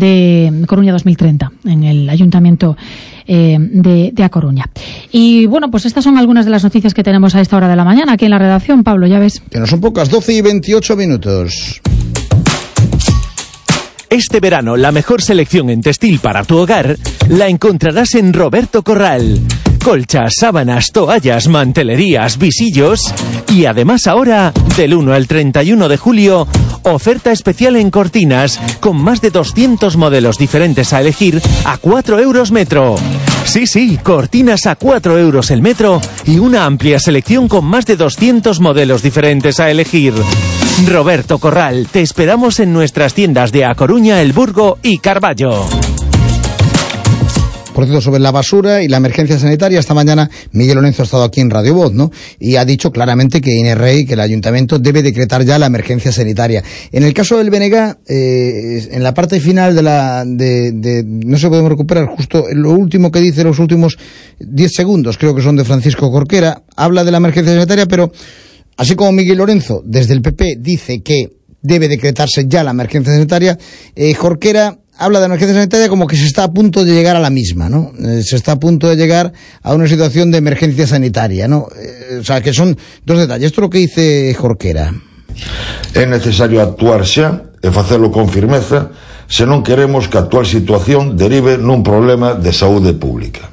de Coruña dos mil treinta en el Ayuntamiento eh, de, de A Coruña. Y bueno, pues estas son algunas de las noticias que tenemos a esta hora de la mañana aquí en la redacción. Pablo, ya ves. Que no son pocas, doce y veintiocho minutos. Este verano, la mejor selección en textil para tu hogar la encontrarás en Roberto Corral. Colchas, sábanas, toallas, mantelerías, visillos. Y además ahora, del uno al treinta y uno de julio, oferta especial en cortinas, con más de doscientos modelos diferentes a elegir a cuatro euros metro. Sí, sí, cortinas a cuatro euros el metro y una amplia selección con más de doscientos modelos diferentes a elegir. Roberto Corral, te esperamos en nuestras tiendas de A Coruña, El Burgo y Carballo. Por cierto, sobre la basura y la emergencia sanitaria, esta mañana Miguel Lorenzo ha estado aquí en Radio Voz, ¿no? Y ha dicho claramente que Inés Rey, que el ayuntamiento debe decretar ya la emergencia sanitaria. En el caso del B N G, eh, en la parte final de la, de, de, no se podemos recuperar justo lo último que dice, los últimos diez segundos, creo que son de Francisco Jorquera, habla de la emergencia sanitaria, pero así como Miguel Lorenzo, desde el P P, dice que debe decretarse ya la emergencia sanitaria, eh, Jorquera habla de emergencia sanitaria como que se está a punto de llegar a la misma, ¿no? Eh, se está a punto de llegar a una situación de emergencia sanitaria, ¿no? Eh, o sea, que son dos detalles. Esto es lo que dice Jorquera. É necesario actuar xa e facelo con firmeza se non queremos que a actual situación derive nun problema de saúde pública.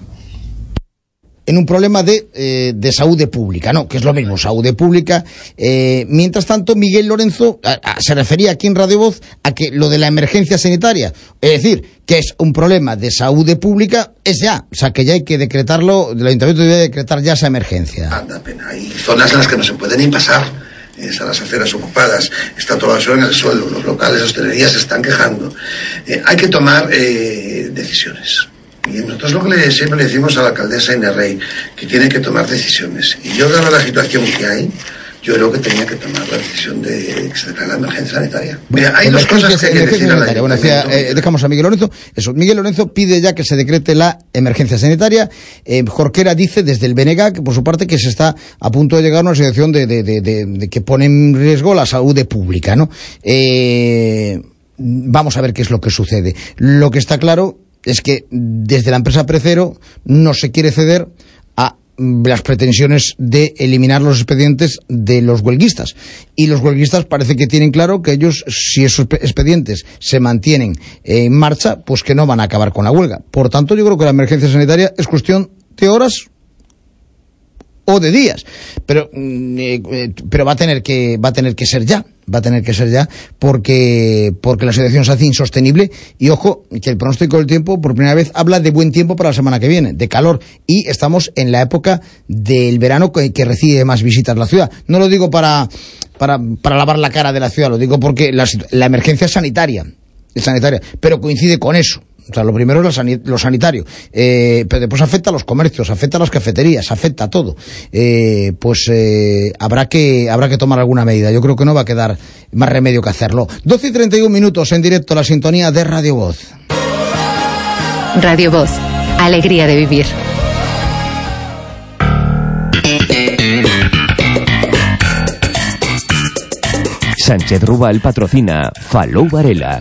En un problema de, eh, de saúde pública, no, que es lo mismo, saúde pública. Eh, mientras tanto, Miguel Lorenzo a, a, se refería aquí en Radio Voz a que lo de la emergencia sanitaria, es decir, que es un problema de saúde pública, es ya, o sea, que ya hay que decretarlo, el Ayuntamiento debe decretar ya esa emergencia. Anda, pena, hay zonas en las que no se puede ni pasar. Están las aceras ocupadas, está toda la basura en el suelo, los locales de hostelería se están quejando. Eh, hay que tomar eh, decisiones. Y nosotros lo que le, siempre le decimos a la alcaldesa Inés Rey, que tiene que tomar decisiones. Y yo, dada la situación que hay, yo creo que tenía que tomar la decisión de que se declare la emergencia sanitaria. Mira, hay dos cosas que hay que decir a la bueno, decía, eh, dejamos a Miguel Lorenzo. Eso, Miguel Lorenzo pide ya que se decrete la emergencia sanitaria. Eh, Jorquera dice desde el B N G, que por su parte, que se está a punto de llegar a una situación de, de, de, de, de que pone en riesgo la salud pública, ¿no? Eh, vamos a ver qué es lo que sucede. Lo que está claro es que desde la empresa Precero no se quiere ceder a las pretensiones de eliminar los expedientes de los huelguistas. Y los huelguistas parece que tienen claro que ellos, si esos expedientes se mantienen en marcha, pues que no van a acabar con la huelga. Por tanto, yo creo que la emergencia sanitaria es cuestión de horas o de días, pero eh, pero va a tener que va a tener que ser ya, va a tener que ser ya porque porque la situación se hace insostenible. Y ojo, que el pronóstico del tiempo por primera vez habla de buen tiempo para la semana que viene, de calor, y estamos en la época del verano que, que recibe más visitas la ciudad. No lo digo para para para lavar la cara de la ciudad, lo digo porque la, la emergencia sanitaria es sanitaria, pero coincide con eso. O sea, lo primero es lo, sanit lo sanitario, eh, pero después afecta a los comercios, afecta a las cafeterías, afecta a todo. Eh, pues eh, habrá que habrá que tomar alguna medida. Yo creo que no va a quedar más remedio que hacerlo. doce y treinta y un minutos en directo, la sintonía de Radio Voz. Radio Voz, alegría de vivir. Sánchez Rubal patrocina Falou Varela.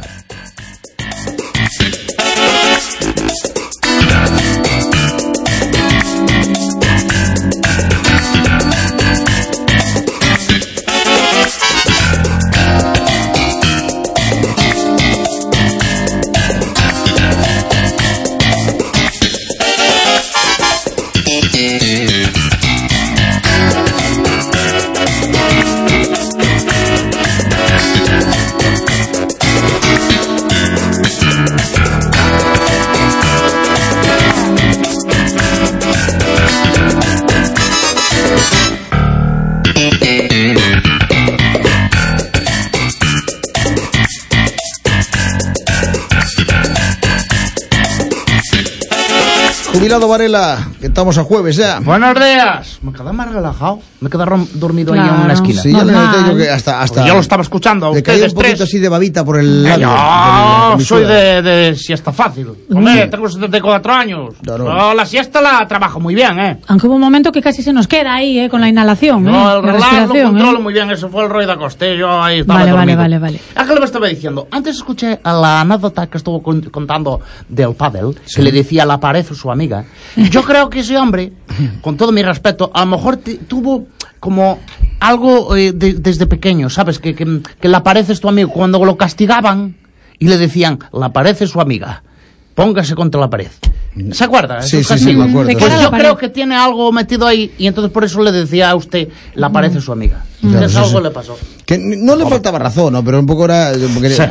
Jubilado Varela, que estamos a jueves ya. Buenos días. Me quedé más relajado. Me quedé dormido claro. ahí en una esquina. Sí, ya le noté yo que hasta... hasta pues yo lo estaba escuchando. Le caía un poquito tres. así de babita por el lado. Yo de soy de, de siesta fácil. Hombre, mm. tengo setenta y cuatro años. Claro. Pero la siesta la trabajo muy bien, ¿eh? Aunque hubo un momento que casi se nos queda ahí, ¿eh? Con la inhalación, no, ¿eh? el relax lo controlo ¿eh? muy bien. Eso fue el Roy da Coste. Yo ahí estaba vale, dormido. Vale, vale, vale. ¿A qué le estaba diciendo? Antes escuché a la anécdota que estuvo contando del pádel, sí. que le decía la pared su amiga. Yo creo que ese hombre, con todo mi respeto, a lo mejor tuvo como algo eh, de, desde pequeño, ¿sabes? Que, que, que la pared es tu amigo. Cuando lo castigaban y le decían, la pared es su amiga, póngase contra la pared. ¿Se acuerda? Sí, sí, sí, me acuerdo. Pues yo creo que tiene algo metido ahí y entonces por eso le decía a usted, la pared es su amiga. Claro, sí, algo sí. le pasó. Que no le faltaba razón, ¿no? Pero un poco era... Porque... Sí.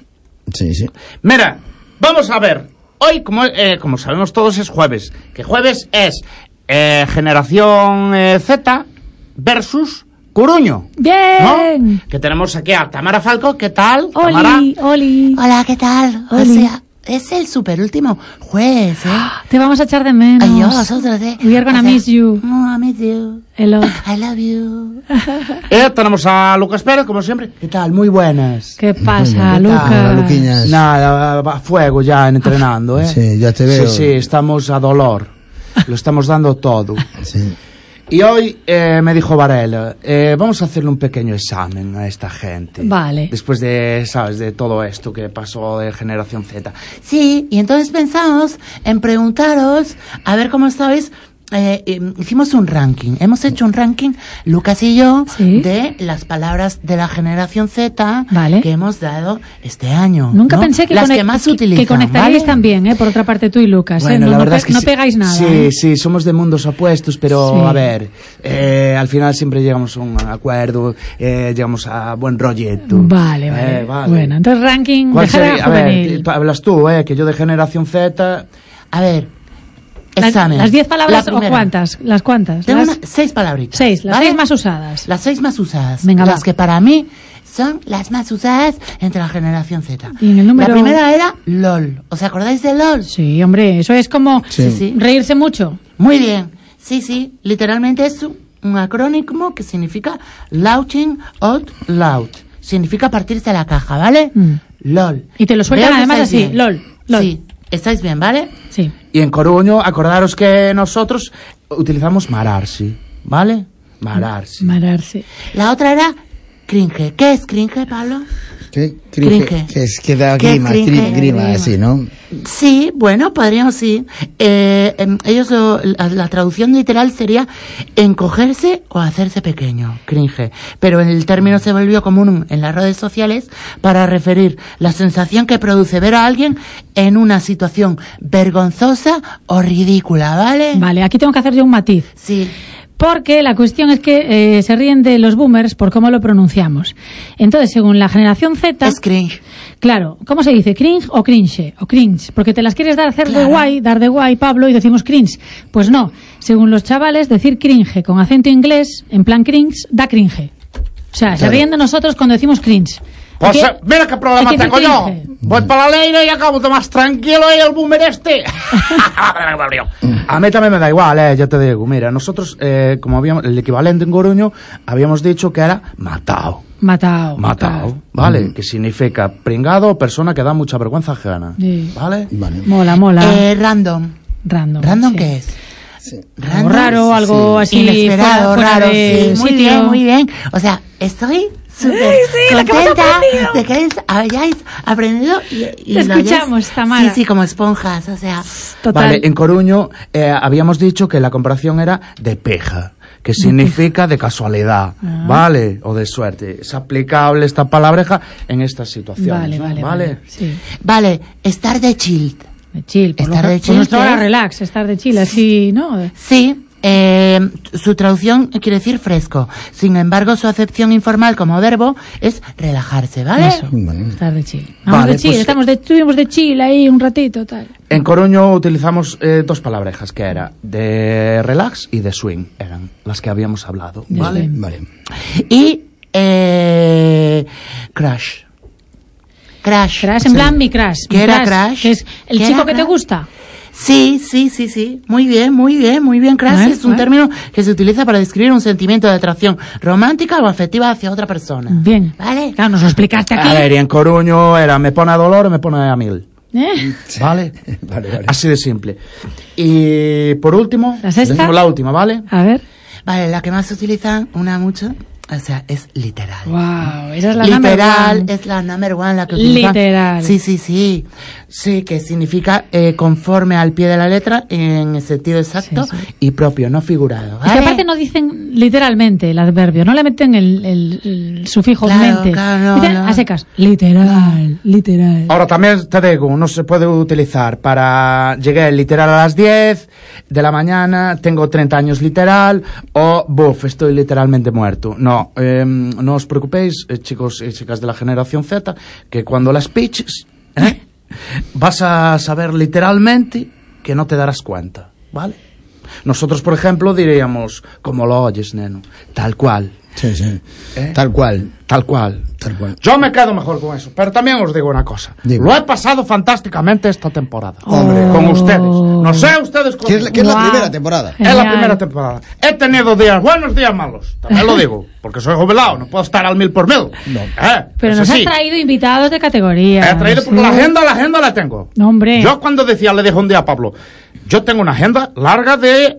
sí, sí. Mira, vamos a ver. Hoy, como, eh, como sabemos todos, es jueves. Que jueves es eh, Generación eh, Z versus Coruño. ¡Bien! ¿No? Que tenemos aquí a Tamara Falco. ¿Qué tal, Oli, Tamara? Oli. Hola, ¿qué tal? Oli. O sea, es el superúltimo jueves, ¿eh? Te vamos a echar de menos. Ay, yo, vosotros, ¿eh? We are gonna o sea, miss you. Oh, I miss you. Hello. I love you. Eh, tenemos a Lucas Pérez, como siempre. ¿Qué tal? Muy buenas. ¿Qué pasa, ¿Qué Lucas? tal, Luquiñas? Nada, a fuego ya entrenando, ¿eh? Sí, ya te veo. Sí, sí, estamos a dolor. Lo estamos dando todo. Sí. Y hoy eh, me dijo Varela, eh, vamos a hacerle un pequeño examen a esta gente. Vale. Después de, ¿sabes? De todo esto que pasó de Generación Z. Sí, y entonces pensamos en preguntaros a ver cómo estáis eh, eh, hicimos un ranking. Hemos hecho un ranking, Lucas y yo, ¿Sí? de las palabras de la generación Z Vale. que hemos dado este año. Nunca ¿no? pensé que, las conect- que más que- utilizan. que conectaríais ¿vale? también, ¿eh? Por otra parte, tú y Lucas. Bueno, ¿eh? No, la no verdad pe- es que no sí- pegáis nada. Sí, ¿eh? sí, somos de mundos opuestos, pero Sí. a ver, eh, al final siempre llegamos a un acuerdo, eh, llegamos a buen rollito. Vale, vale. Eh, vale. Bueno, entonces ranking ¿Cuál de género sería? A ver, juvenil. tú- hablas tú, eh, que yo de generación Z. A ver, Las- examen. ¿Las diez palabras La o primera. cuántas? ¿Las cuántas? Tengo Las una- seis palabritas. seis, las ¿vale? seis más usadas. Las seis más usadas. Venga, las va. que para mí son las más usadas entre la generación Z. Y en el número- La primera era LOL. ¿Os acordáis de LOL? Sí, hombre, eso es como Sí, sí. reírse mucho. Muy bien. Sí, sí. Literalmente es un, un acrónimo que significa Launching Out Loud. Significa partirse la caja, ¿vale? Mm. LOL. Y te lo sueltan Veo que además estáis así, bien. LOL, LOL. Sí. ¿Estáis bien, vale? Sí. Y en Coruño, acordaros que nosotros utilizamos mararse, ¿vale? Mararse. Mararse. La otra era cringe. ¿Qué es cringe, Pablo? ¿Qué? Cringe, Cringe. que es que da ¿Qué grima, cringe? tri- grima, Grima. así, ¿no? Sí, bueno, podríamos sí. Eh, em, ellos lo- la, la traducción literal sería encogerse o hacerse pequeño, cringe. Pero el término se volvió común en las redes sociales para referir la sensación que produce ver a alguien en una situación vergonzosa o ridícula, ¿vale? Vale, aquí tengo que hacer yo un matiz. Sí. Porque la cuestión es que eh, se ríen de los boomers por cómo lo pronunciamos. Entonces, según la generación Z... Es cringe. Claro, ¿cómo se dice? ¿Cringe o cringe? O cringe, porque te las quieres dar hacer de Claro. guay, dar de guay, Pablo, y decimos cringe. Pues no, según los chavales, decir cringe con acento inglés, en plan cringe, da cringe. O sea, se Claro. ríen de nosotros cuando decimos cringe. Pues Hay que- eh, mira qué problema hay que tengo decir yo. cringe. Voy para la ley y acabo de más tranquilo y el boomer este. A mí también me da igual, eh, ya te digo. Mira, nosotros, eh, como habíamos, el equivalente en Coruño, habíamos dicho que era matao. Matao. Matao, ¿vale? Que significa pringado o persona que da mucha vergüenza ajena. Sí. ¿Vale? Vale. Mola, mola. Eh, random. Random. ¿Random sí. qué es? Algo Random, raro, algo así. inesperado, fuera- fuera raro, de sí, muy sitio. bien, muy bien. O sea, estoy súper la que hemos contenta aprendido. de que hayáis, hayáis aprendido y, y Te lo hayáis- escuchamos, Tamara. Sí, sí, como esponjas, o sea. Total. Vale, en Coruño eh, habíamos dicho que la comparación era de peja, que significa de casualidad, Ah. ¿vale? O de suerte. Es aplicable esta palabreja en estas situaciones, Vale, ¿no? vale, vale. Sí. Vale, estar de chill. De chill. Por, Estar lo- de por chill, nuestra ¿qué hora es? relax, estar de chill, así, ¿no? Sí, eh, su traducción quiere decir fresco. Sin embargo, su acepción informal como verbo es relajarse, ¿vale? Eso, estar de chill. Vamos Vale, de chill, pues- estamos de, estuvimos de chill ahí un ratito, tal. En Coruño utilizamos eh, dos palabrejas, que era de relax y de swing, eran las que habíamos hablado, De ¿vale? swing. Vale. Y eh, crush. Crush. Crash, en Sí. plan mi crash. mi ¿Qué era crush? que es el ¿Qué chico era que te crush? gusta. Sí, sí, sí, sí. Muy bien, muy bien, muy bien. Crush A ver, es un a ver. término que se utiliza para describir un sentimiento de atracción romántica o afectiva hacia otra persona. Bien. ¿Vale? Claro, nos lo explicaste aquí. A ver, y en Coruño era me pone a dolor o me pone a mil. ¿Eh? ¿Vale? Vale, vale. Así de simple. Y por último, ¿La sexta? decimos la última, ¿vale? A ver. Vale, la que más se utiliza, una mucho, o sea, es literal. Wow, esa es la number Literal one. es la number one, la que utilizan. Literal. Sí, sí, sí. Sí, que significa eh, conforme al pie de la letra en el sentido exacto Sí, sí. y propio, no figurado. Es que ¿vale? aparte no dicen literalmente el adverbio, no le meten el, el- el sufijo Claro, mente. claro, no, Dicen no. a secas. Literal, literal. Ahora también te digo, no se puede utilizar para llegué literal a las diez de la mañana, tengo treinta años literal o buf, estoy literalmente muerto. No, eh, no os preocupéis, eh, chicos y chicas de la generación Z, que cuando las pitches, ¿eh? vas a saber literalmente que no te darás cuenta, ¿vale? Nosotros, por ejemplo, diríamos, como lo oyes, neno, tal cual. Sí, sí. ¿Eh? Tal cual. Tal cual. Tal cual. Yo me quedo mejor con eso, pero también os digo una cosa. Dime. Lo he pasado fantásticamente esta temporada. Hombre. Con ustedes. No sé ustedes cómo. Que es, la- que es la Wow. primera temporada. Es la Genial. primera temporada. He tenido días buenos, días malos. También lo digo, porque soy jubilado, no puedo estar al mil por mil. No. ¿Eh? Pero Eso nos sí. has traído invitados de categoría. He traído porque Sí. la agenda, la agenda la tengo. No, hombre. Yo cuando decía, le dije un día a Pablo, yo tengo una agenda larga de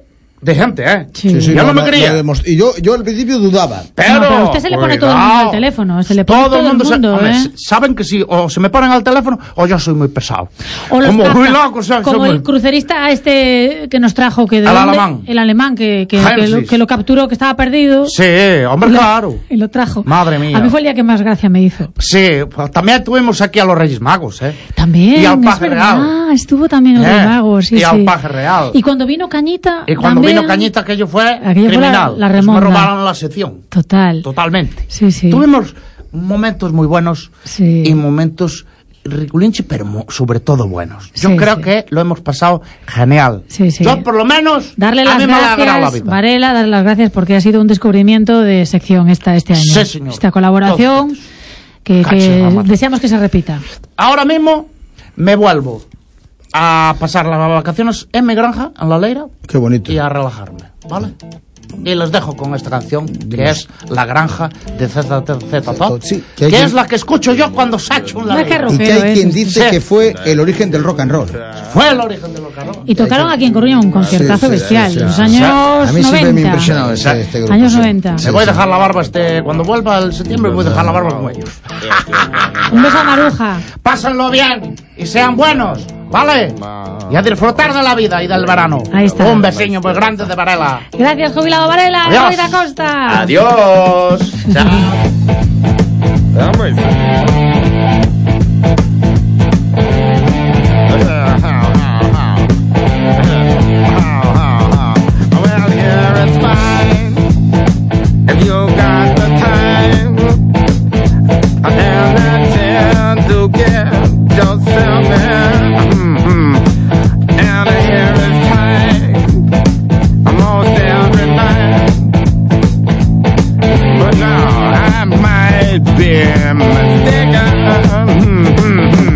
De gente, ¿eh? Sí. Sí, sí, Yo no lo- me lo- creía. lo demost- y yo, yo al principio dudaba. Pero, No, pero a usted se le pone todo el mundo cuidado. al teléfono, se le pone todo el mundo, se- hombre, ¿eh? s- saben que si o se me ponen al teléfono o yo soy muy pesado. O los Como caza, muy loco, o sea, como soy el muy- crucerista este que nos trajo, que de El dónde- alemán. el alemán que, que, que, Hensis. lo, que lo capturó, que estaba perdido. Sí, hombre, y lo- claro. Y lo trajo. Madre mía. A mí fue el día que más gracia me hizo. Sí, pues también tuvimos aquí a los Reyes Magos, ¿eh? También, Y al es paje verdad, real. estuvo también el Eh, Rey Mago, sí, y al sí. paje real. Y cuando vino Cañita, Y cuando también- vino Cañita, aquello fue Aquello fue la- criminal. la Nos remonda. me robaron la sección. Total. Totalmente. Sí, sí. Tuvimos momentos muy buenos Sí. y momentos riculinchi, pero mo- sobre todo buenos. Yo Sí, creo sí. que lo hemos pasado genial. Sí, sí. Yo, por lo menos, Darle a las mí me ha alegrado la gracias, vida. Varela, darle las gracias porque ha sido un descubrimiento de sección esta, este año. Sí, señor. Esta colaboración Todos. que, que Cacho, mamá. deseamos que se repita. Ahora mismo me vuelvo a pasar las vacaciones en mi granja, en la Leira, Qué bonito. y a relajarme, ¿vale? Y les dejo con esta canción, que es La Granja de Z T Z Top, Sí, que, que hay quien- es la que escucho yo cuando sacho en la Más que Leira. Y que rockero, hay ¿eh? quien Sí, dice sí. que fue el origen del rock and roll. Fue el origen de los carros. Y tocaron aquí en Coruña un conciertazo Sí, sí, bestial, sí, sí. en los O años sea, a mí siempre noventa. me ha impresionado ese, este grupo. Años sí. noventa. Me voy a dejar la barba este cuando vuelva el septiembre, voy a dejar la barba como ellos. Un beso a Maruja. Pásenlo bien y sean buenos, ¿vale? Y a disfrutar de la vida y del verano. Ahí está. Un besiño muy grande de Varela. Gracias, jubilado Varela. Adiós. David Acosta. Adiós. Chao. Well, here it's fine if you got the time and the chance to get yourself in. Mm-hmm. And here is time almost every night. But now I might be mistaken. Mm-hmm.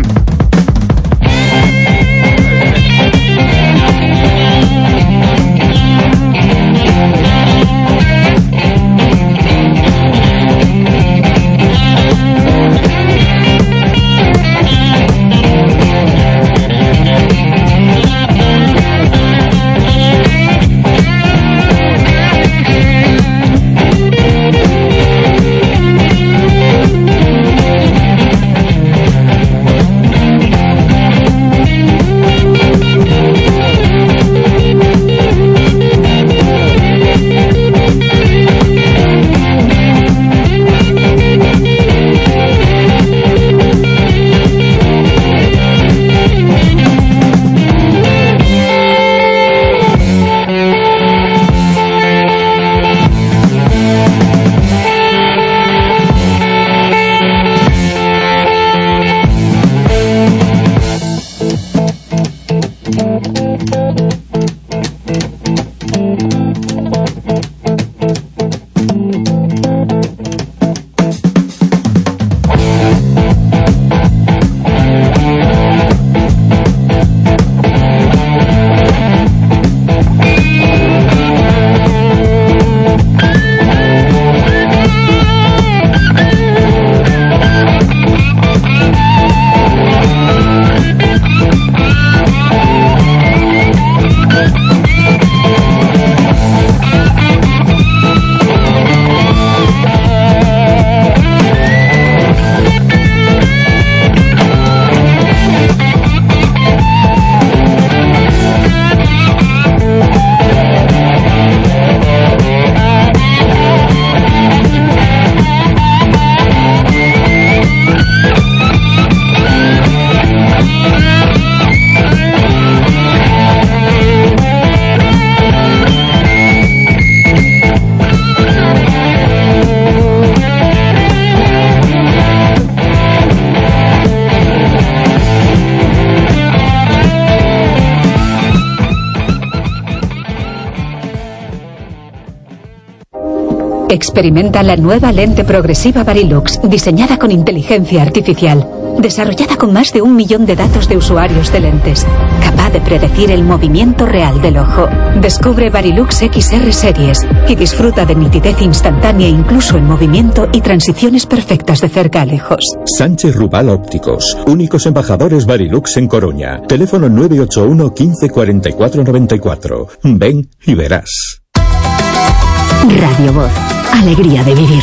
Experimenta la nueva lente progresiva Varilux, diseñada con inteligencia artificial. desarrollada con más de un millón de datos de usuarios de lentes, capaz de predecir el movimiento real del ojo. Descubre Varilux X R Series y disfruta de nitidez instantánea incluso en movimiento y transiciones perfectas de cerca a lejos. Sánchez Rubal Ópticos, únicos embajadores Varilux en Coruña. Teléfono nueve ocho uno, quince, cuarenta y cuatro, noventa y cuatro. Ven y verás. Radio Voz, alegría de vivir.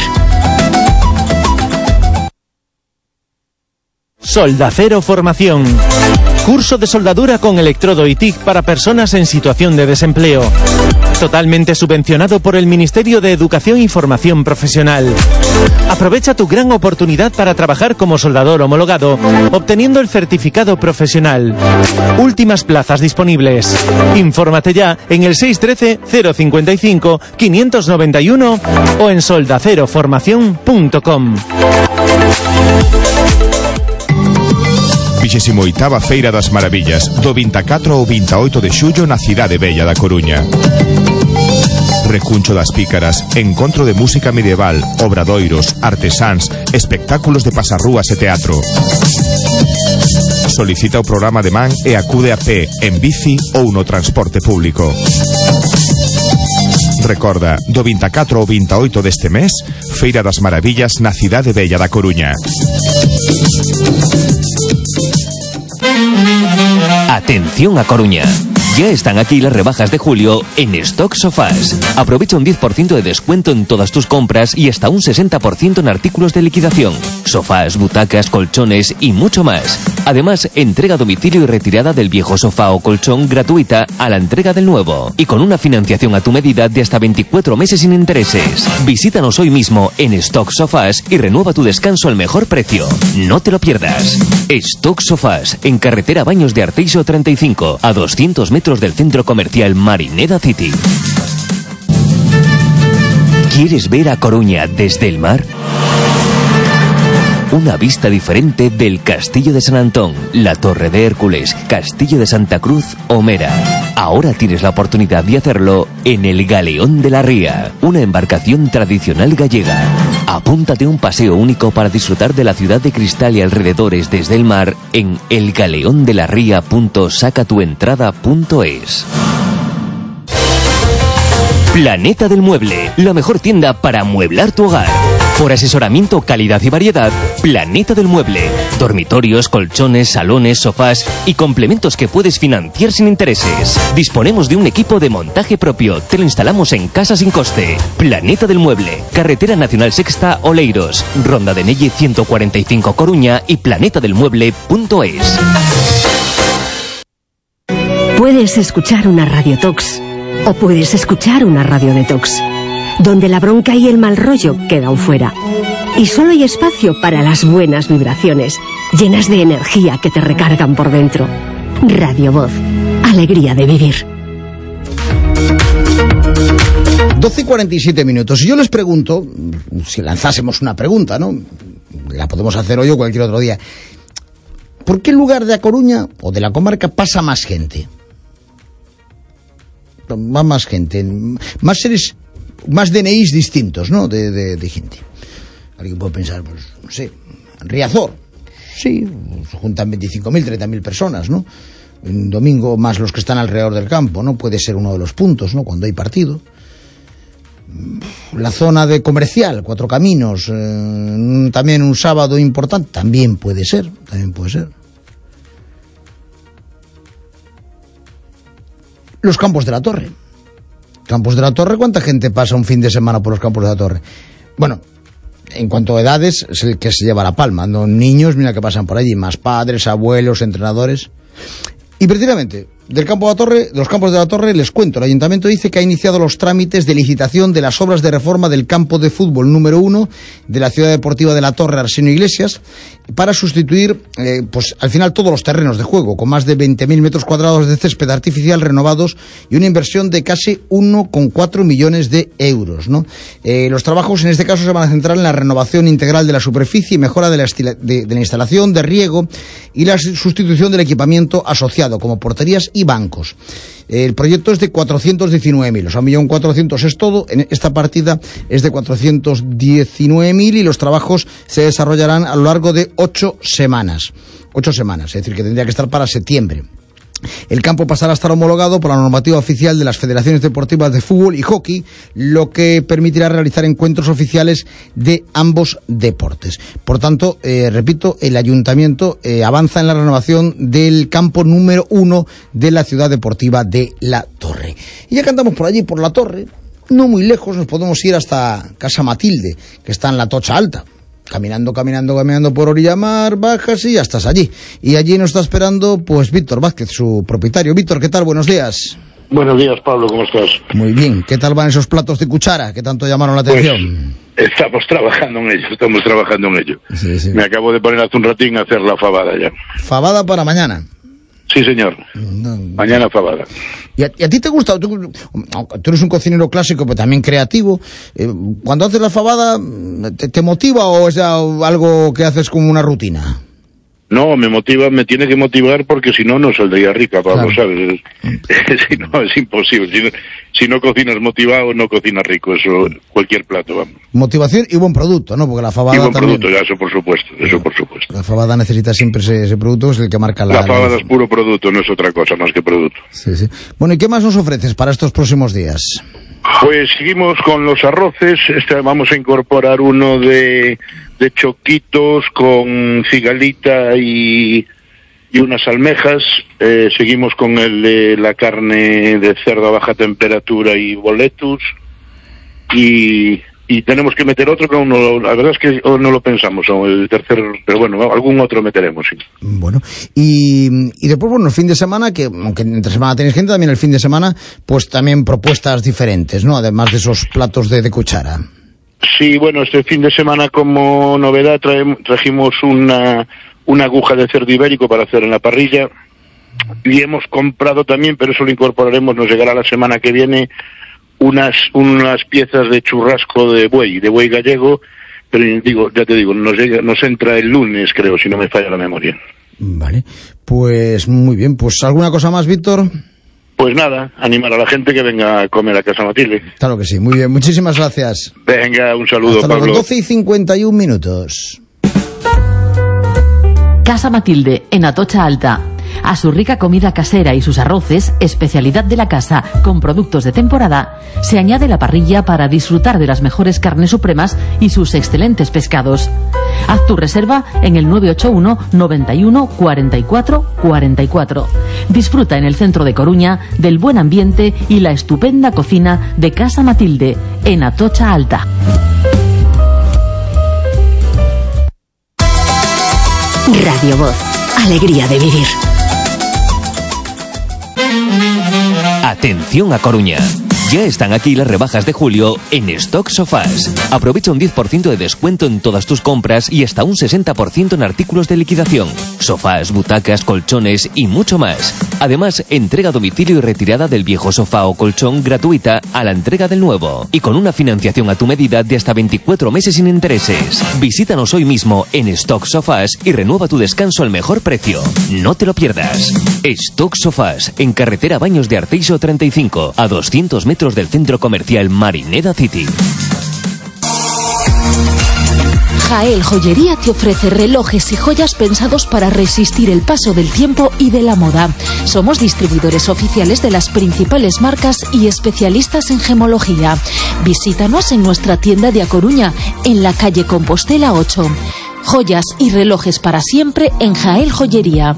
Soldacero Formación. Curso de soldadura con electrodo y T I C para personas en situación de desempleo. Totalmente subvencionado por el Ministerio de Educación y Formación Profesional. Aprovecha tu gran oportunidad para trabajar como soldador homologado, obteniendo el certificado profesional. Últimas plazas disponibles. Infórmate ya en el seis uno tres, cero cinco cinco, cinco nueve uno o en soldacero formación punto com. vinte e oitava Feira das Maravillas, do vinte e catro ao vinte e oito de xullo na cidade bella da Coruña. Recuncho das Pícaras, encontro de música medieval, obradoiros, artesáns, espectáculos de pasarrúas e teatro. Solicita o programa de man e acude a pé, en bici ou no transporte público. Recorda, do vinte e catro ao vinte e oito deste mes, Feira das Maravillas na cidade bella da Coruña. Atención a Coruña. Ya están aquí las rebajas de julio en Stock Sofás. Aprovecha un diez por ciento de descuento en todas tus compras y hasta un sesenta por ciento en artículos de liquidación. Sofás, butacas, colchones y mucho más. Además, entrega a domicilio y retirada del viejo sofá o colchón gratuita a la entrega del nuevo. Y con una financiación a tu medida de hasta veinticuatro meses sin intereses. Visítanos hoy mismo en Stock Sofás y renueva tu descanso al mejor precio. No te lo pierdas. Stock Sofás, en carretera Baños de Arteixo treinta y cinco, a doscientos metros del centro comercial Marineda City. ¿Quieres ver a Coruña desde el mar? Una vista diferente del Castillo de San Antón, la Torre de Hércules, Castillo de Santa Cruz o Mera. Ahora tienes la oportunidad de hacerlo en el Galeón de la Ría, una embarcación tradicional gallega. Apúntate a un paseo único para disfrutar de la ciudad de cristal y alrededores desde el mar en el galeón de la ría punto saca tu entrada punto es. Planeta del Mueble, la mejor tienda para amueblar tu hogar. Por asesoramiento, calidad y variedad, Planeta del Mueble. Dormitorios, colchones, salones, sofás y complementos que puedes financiar sin intereses. Disponemos de un equipo de montaje propio. Te lo instalamos en casa sin coste. Planeta del Mueble. Carretera Nacional Sexta, Oleiros. Ronda de Nelle ciento cuarenta y cinco, Coruña y planeta del mueble punto es. Puedes escuchar una Radio Tox o puedes escuchar una Radio Detox, donde la bronca y el mal rollo quedan fuera. Y solo hay espacio para las buenas vibraciones, llenas de energía que te recargan por dentro. Radio Voz, alegría de vivir. doce y cuarenta y siete minutos. Y yo les pregunto, si lanzásemos una pregunta, ¿no? La podemos hacer hoy o cualquier otro día. ¿Por qué lugar de A Coruña o de la comarca pasa más gente? Va más gente, más seres, más D N Is distintos, ¿no? De, de, de gente. Alguien puede pensar, pues, no sé, en Riazor, sí, se juntan veinticinco mil, treinta mil personas, ¿no? Un domingo más los que están alrededor del campo, ¿no? Puede ser uno de los puntos, ¿no? Cuando hay partido. La zona de comercial, Cuatro Caminos, eh, también un sábado importante, también puede ser, también puede ser. Los Campos de la Torre. Campos de la Torre, ¿cuánta gente pasa un fin de semana por los Campos de la Torre? Bueno, en cuanto a edades, es el que se lleva la palma. No, niños, mira que pasan por allí, más padres, abuelos, entrenadores. Y precisamente, del campo de la Torre, de los Campos de la Torre, les cuento, el Ayuntamiento dice que ha iniciado los trámites de licitación de las obras de reforma del campo de fútbol número uno de la Ciudad Deportiva de la Torre, Arsenio Iglesias, para sustituir, eh, pues al final, todos los terrenos de juego, con más de veinte mil metros cuadrados de césped artificial renovados y una inversión de casi uno coma cuatro millones de euros, ¿no? Eh, los trabajos, en este caso, se van a centrar en la renovación integral de la superficie y mejora de la, estila, de, de la instalación de riego y la sustitución del equipamiento asociado, como porterías y bancos. El proyecto es de cuatrocientos diecinueve mil, o sea, un millón cuatrocientos es todo. En esta partida es de cuatrocientos diecinueve mil y los trabajos se desarrollarán a lo largo de ocho semanas. Ocho semanas, es decir, que tendría que estar para septiembre. El campo pasará a estar homologado por la normativa oficial de las federaciones deportivas de fútbol y hockey, lo que permitirá realizar encuentros oficiales de ambos deportes. Por tanto, eh, repito, el ayuntamiento eh, avanza en la renovación del campo número uno de la ciudad deportiva de La Torre. Y ya que andamos por allí, por La Torre, no muy lejos, nos podemos ir hasta Casa Matilde, que está en la Atocha Alta. Caminando, caminando, caminando por Orillamar, bajas y ya estás allí. Y allí nos está esperando, pues, Víctor Vázquez, su propietario. Víctor, ¿qué tal? Buenos días. Buenos días, Pablo, ¿cómo estás? Muy bien. ¿Qué tal van esos platos de cuchara que tanto llamaron la atención? Pues, estamos trabajando en ello, estamos trabajando en ello. Sí, sí. Me acabo de poner hace un ratín a hacer la fabada ya. ¿Fabada para mañana? Sí, señor. No, mañana fabada. ¿Y a, y a ti te gusta? Tú, tú eres un cocinero clásico, pero también creativo. Eh, cuando haces la fabada, ¿te, te motiva o es ya algo que haces como una rutina? No, me motiva, me tiene que motivar porque si no, no saldría rica, Pablo, claro. ¿Sabes? Si no, es imposible. Si no, si no cocinas motivado, no cocinas rico. Eso, cualquier plato, vamos. Motivación y buen producto, ¿no? Porque la fabada Y buen también... producto, ya, eso por supuesto, eso por supuesto. La fabada necesita siempre ese, ese producto, es el que marca la... La fabada la... es puro producto, no es otra cosa más que producto. Sí, sí. Bueno, ¿y qué más nos ofreces para estos próximos días? Pues seguimos con los arroces. Este, vamos a incorporar uno de... de choquitos con cigalita y, y unas almejas. Eh, seguimos con el de la carne de cerdo a baja temperatura y boletus. Y, y tenemos que meter otro que aún no, la verdad es que no lo pensamos, el tercer, pero bueno, algún otro meteremos, sí. Bueno, y, y después, bueno, el fin de semana, que aunque entre semana tenéis gente, también el fin de semana, pues también propuestas diferentes, ¿no? Además de esos platos de, de cuchara. Sí, bueno, este fin de semana como novedad trae, trajimos una, una aguja de cerdo ibérico para hacer en la parrilla y hemos comprado también, pero eso lo incorporaremos, nos llegará la semana que viene, unas unas piezas de churrasco de buey, de buey gallego, pero digo, ya te digo, nos llega, nos entra el lunes, creo, si no me falla la memoria. Vale, pues muy bien, pues ¿alguna cosa más, Víctor? Pues nada, animar a la gente que venga a comer a Casa Matilde. Claro que sí, muy bien, muchísimas gracias. Venga, un saludo, hasta Pablo. Hasta doce y cincuenta y un minutos. Casa Matilde, en Atocha Alta. A su rica comida casera y sus arroces, especialidad de la casa con productos de temporada, se añade la parrilla para disfrutar de las mejores carnes supremas y sus excelentes pescados. Haz tu reserva en el nueve ocho uno, noventa y uno, cuarenta y cuatro, cuarenta y cuatro. Disfruta en el centro de Coruña del buen ambiente y la estupenda cocina de Casa Matilde, en Atocha Alta. Radio Voz, alegría de vivir. Atención a Coruña. Ya están aquí las rebajas de julio en Stock Sofás. Aprovecha un diez por ciento de descuento en todas tus compras y hasta un sesenta por ciento en artículos de liquidación. Sofás, butacas, colchones y mucho más. Además, entrega a domicilio y retirada del viejo sofá o colchón gratuita a la entrega del nuevo. Y con una financiación a tu medida de hasta veinticuatro meses sin intereses. Visítanos hoy mismo en Stock Sofás y renueva tu descanso al mejor precio. No te lo pierdas. Stock Sofás, en carretera Baños de Arteixo treinta y cinco, a doscientos metros del centro comercial Marineda City. Jael Joyería te ofrece relojes y joyas pensados para resistir el paso del tiempo y de la moda. Somos distribuidores oficiales de las principales marcas y especialistas en gemología. Visítanos en nuestra tienda de A Coruña, en la calle Compostela ocho. Joyas y relojes para siempre en Jael Joyería.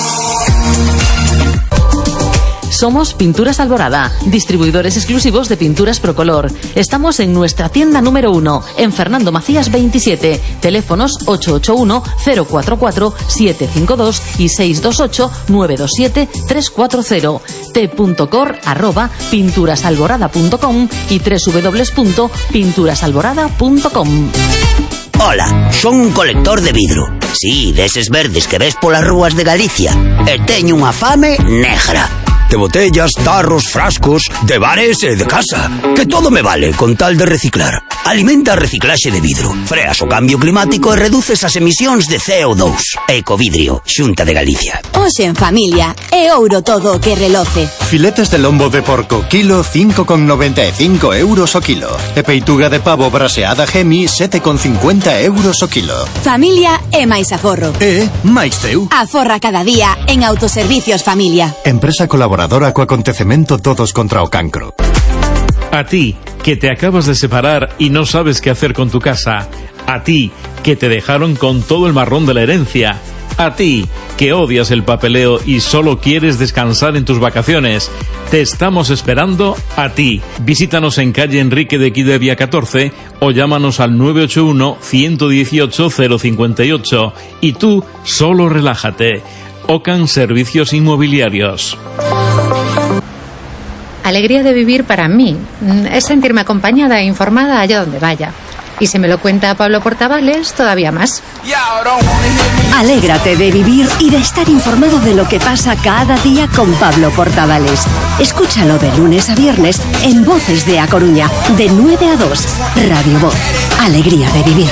Somos Pinturas Alborada, distribuidores exclusivos de pinturas Procolor. Estamos en nuestra tienda número uno, en Fernando Macías veintisiete, teléfonos ocho ocho uno, cero cuatro cuatro, siete cinco dos y seis dos ocho, nueve dos siete, tres cuatro cero, t punto cor arroba pinturasalborada punto com y w w w punto pinturasalborada punto com. Ola, son un colector de vidro. Sí, deses verdes que ves polas rúas de Galicia. E teño unha fame negra. de botellas, tarros, frascos, de bares e de casa. Que todo me vale con tal de reciclar. Alimenta a reciclaxe de vidro, freas o cambio climático e reduces as emisións de C O dous. Ecovidrio, Xunta de Galicia. Hoxe en familia, é ouro todo o que reloce. Filetes de lombo de porco, kilo cinco con noventa e cinco euros o kilo. E peituga de pavo braseada Gemi, sete con cincuenta euros o kilo. Familia é máis aforro. E máis teu. Aforra cada día en Autoservicios Familia. Empresa colaboradora co acontecemento Todos contra o Cancro. A ti, que te acabas de separar y no sabes qué hacer con tu casa. A ti, que te dejaron con todo el marrón de la herencia. A ti, que odias el papeleo y solo quieres descansar en tus vacaciones. Te estamos esperando a ti. Visítanos en calle Enrique de Quidevia catorce o llámanos al nueve ocho uno, uno uno ocho, cero cinco ocho. Y tú, solo relájate. Ocan Servicios Inmobiliarios. Alegría de vivir para mí es sentirme acompañada e informada allá donde vaya. Y si me lo cuenta Pablo Portavales, todavía más. Alégrate de vivir y de estar informado de lo que pasa cada día con Pablo Portavales. Escúchalo de lunes a viernes en Voces de A Coruña, de nueve a dos. Radio Voz. Alegría de vivir.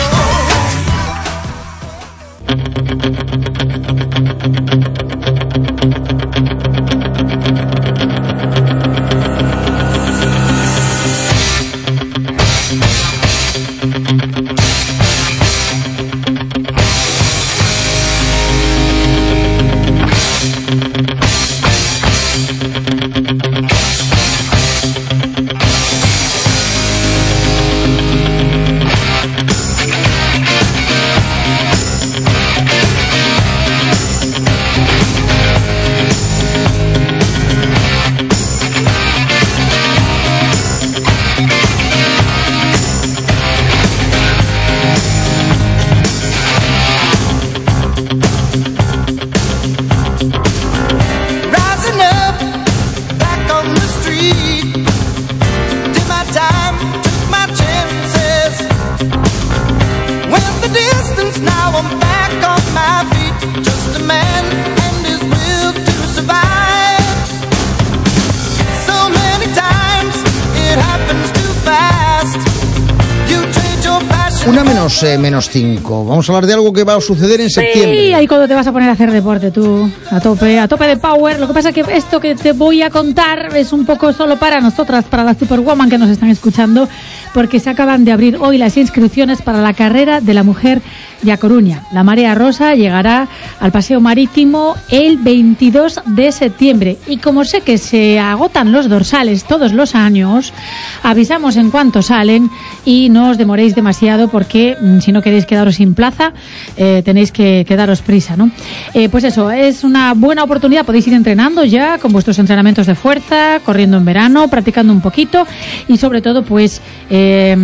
Una menos, eh, menos cinco. Vamos a hablar de algo que va a suceder en septiembre. Sí, ahí cuando te vas a poner a hacer deporte tú, a tope, a tope de power. Lo que pasa es que esto que te voy a contar es un poco solo para nosotras, para las Superwoman que nos están escuchando, porque se acaban de abrir hoy las inscripciones para la carrera de la mujer de A Coruña. La Marea Rosa llegará al Paseo Marítimo el veintidós de septiembre. Y como sé que se agotan los dorsales todos los años, avisamos en cuanto salen y no os demoréis demasiado, porque mmm, si no queréis quedaros sin plaza, eh, tenéis que, que daros prisa, ¿no? Eh, pues eso, es una buena oportunidad. Podéis ir entrenando ya con vuestros entrenamientos de fuerza, corriendo en verano, practicando un poquito y sobre todo pues eh,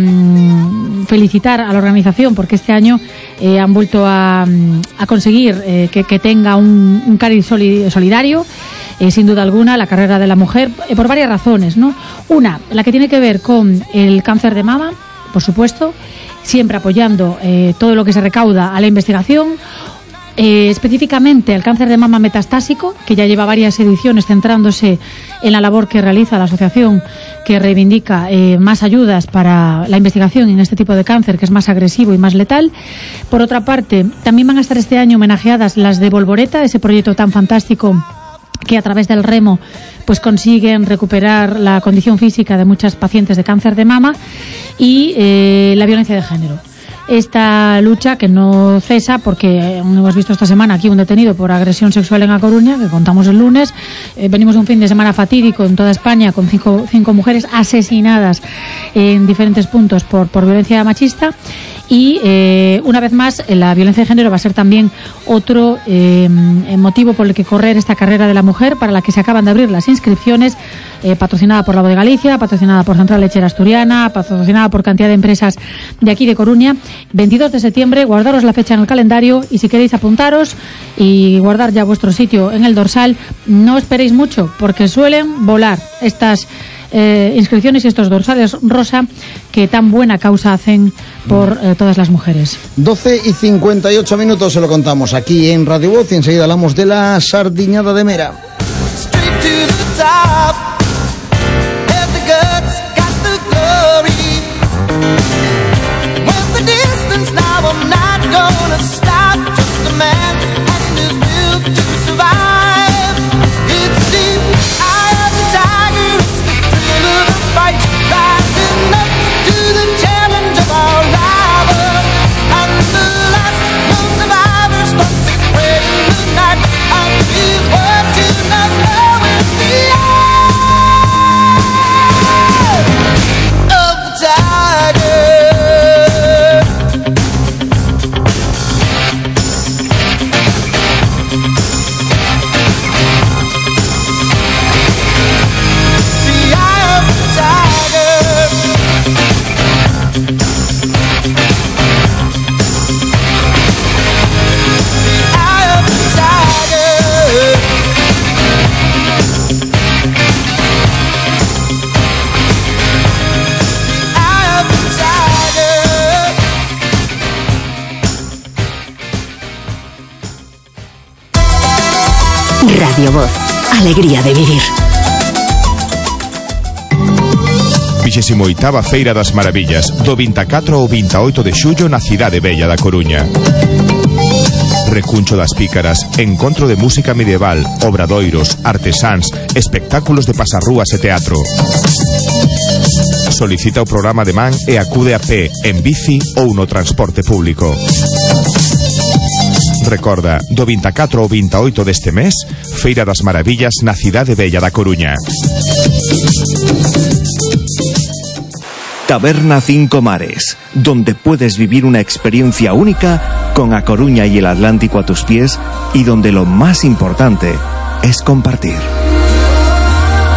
felicitar a la organización, porque este año eh, han vuelto a, a conseguir eh, que, que tenga un, un cariz solidario. Eh, sin duda alguna, la carrera de la mujer, eh, por varias razones, ¿no? Una, la que tiene que ver con el cáncer de mama, por supuesto, siempre apoyando eh, todo lo que se recauda a la investigación, eh, específicamente el cáncer de mama metastásico, que ya lleva varias ediciones centrándose en la labor que realiza la asociación, que reivindica eh, más ayudas para la investigación en este tipo de cáncer, que es más agresivo y más letal. Por otra parte, también van a estar este año homenajeadas las de Volvoreta, ese proyecto tan fantástico que a través del remo pues consiguen recuperar la condición física de muchas pacientes de cáncer de mama, y eh, la violencia de género. Esta lucha que no cesa, porque hemos visto esta semana aquí un detenido por agresión sexual en A Coruña, que contamos el lunes. Eh, venimos de un fin de semana fatídico en toda España con cinco, cinco mujeres asesinadas en diferentes puntos por, por violencia machista. Y eh, una vez más, la violencia de género va a ser también otro eh, motivo por el que correr esta carrera de la mujer, para la que se acaban de abrir las inscripciones, eh, patrocinada por la Voz de Galicia, patrocinada por Central Lechera Asturiana, patrocinada por cantidad de empresas de aquí de Coruña. veintidós de septiembre, guardaros la fecha en el calendario, y si queréis apuntaros y guardar ya vuestro sitio en el dorsal, no esperéis mucho, porque suelen volar estas Eh, inscripciones y estos dorsales rosa que tan buena causa hacen por eh, todas las mujeres. doce y cincuenta y ocho minutos, se lo contamos aquí en Radio Voz, y enseguida hablamos de la sardiñada de Mera. top. Have the guts, got the glory. Went the distance, now I'm not gonna stop. Just a man and his will to survive. It's the eye of the tiger, it's the thrill of the fight. Rising up to the challenge of our rival. And the last known survivor starts to spread in the night. And he's watching us now in the eye of the tiger. The eye of the tiger. The eye of the tiger. Eye of the tiger. Radio Voz. Alegría de vivir. vinte e oitava Feira das Maravillas, do vinte e catro ao vinte e oito de xullo na cidade bella da Coruña. Recuncho das Pícaras, encontro de música medieval, obradoiros, artesáns, espectáculos de pasarrúas e teatro. Solicita o programa de man e acude a pé, en bici ou no transporte público. Recorda, do vinte e catro ao vinte e oito deste mes, Feira das Maravillas na cidade bella da Coruña. Taberna Cinco Mares, donde puedes vivir una experiencia única con A Coruña y el Atlántico a tus pies y donde lo más importante es compartir.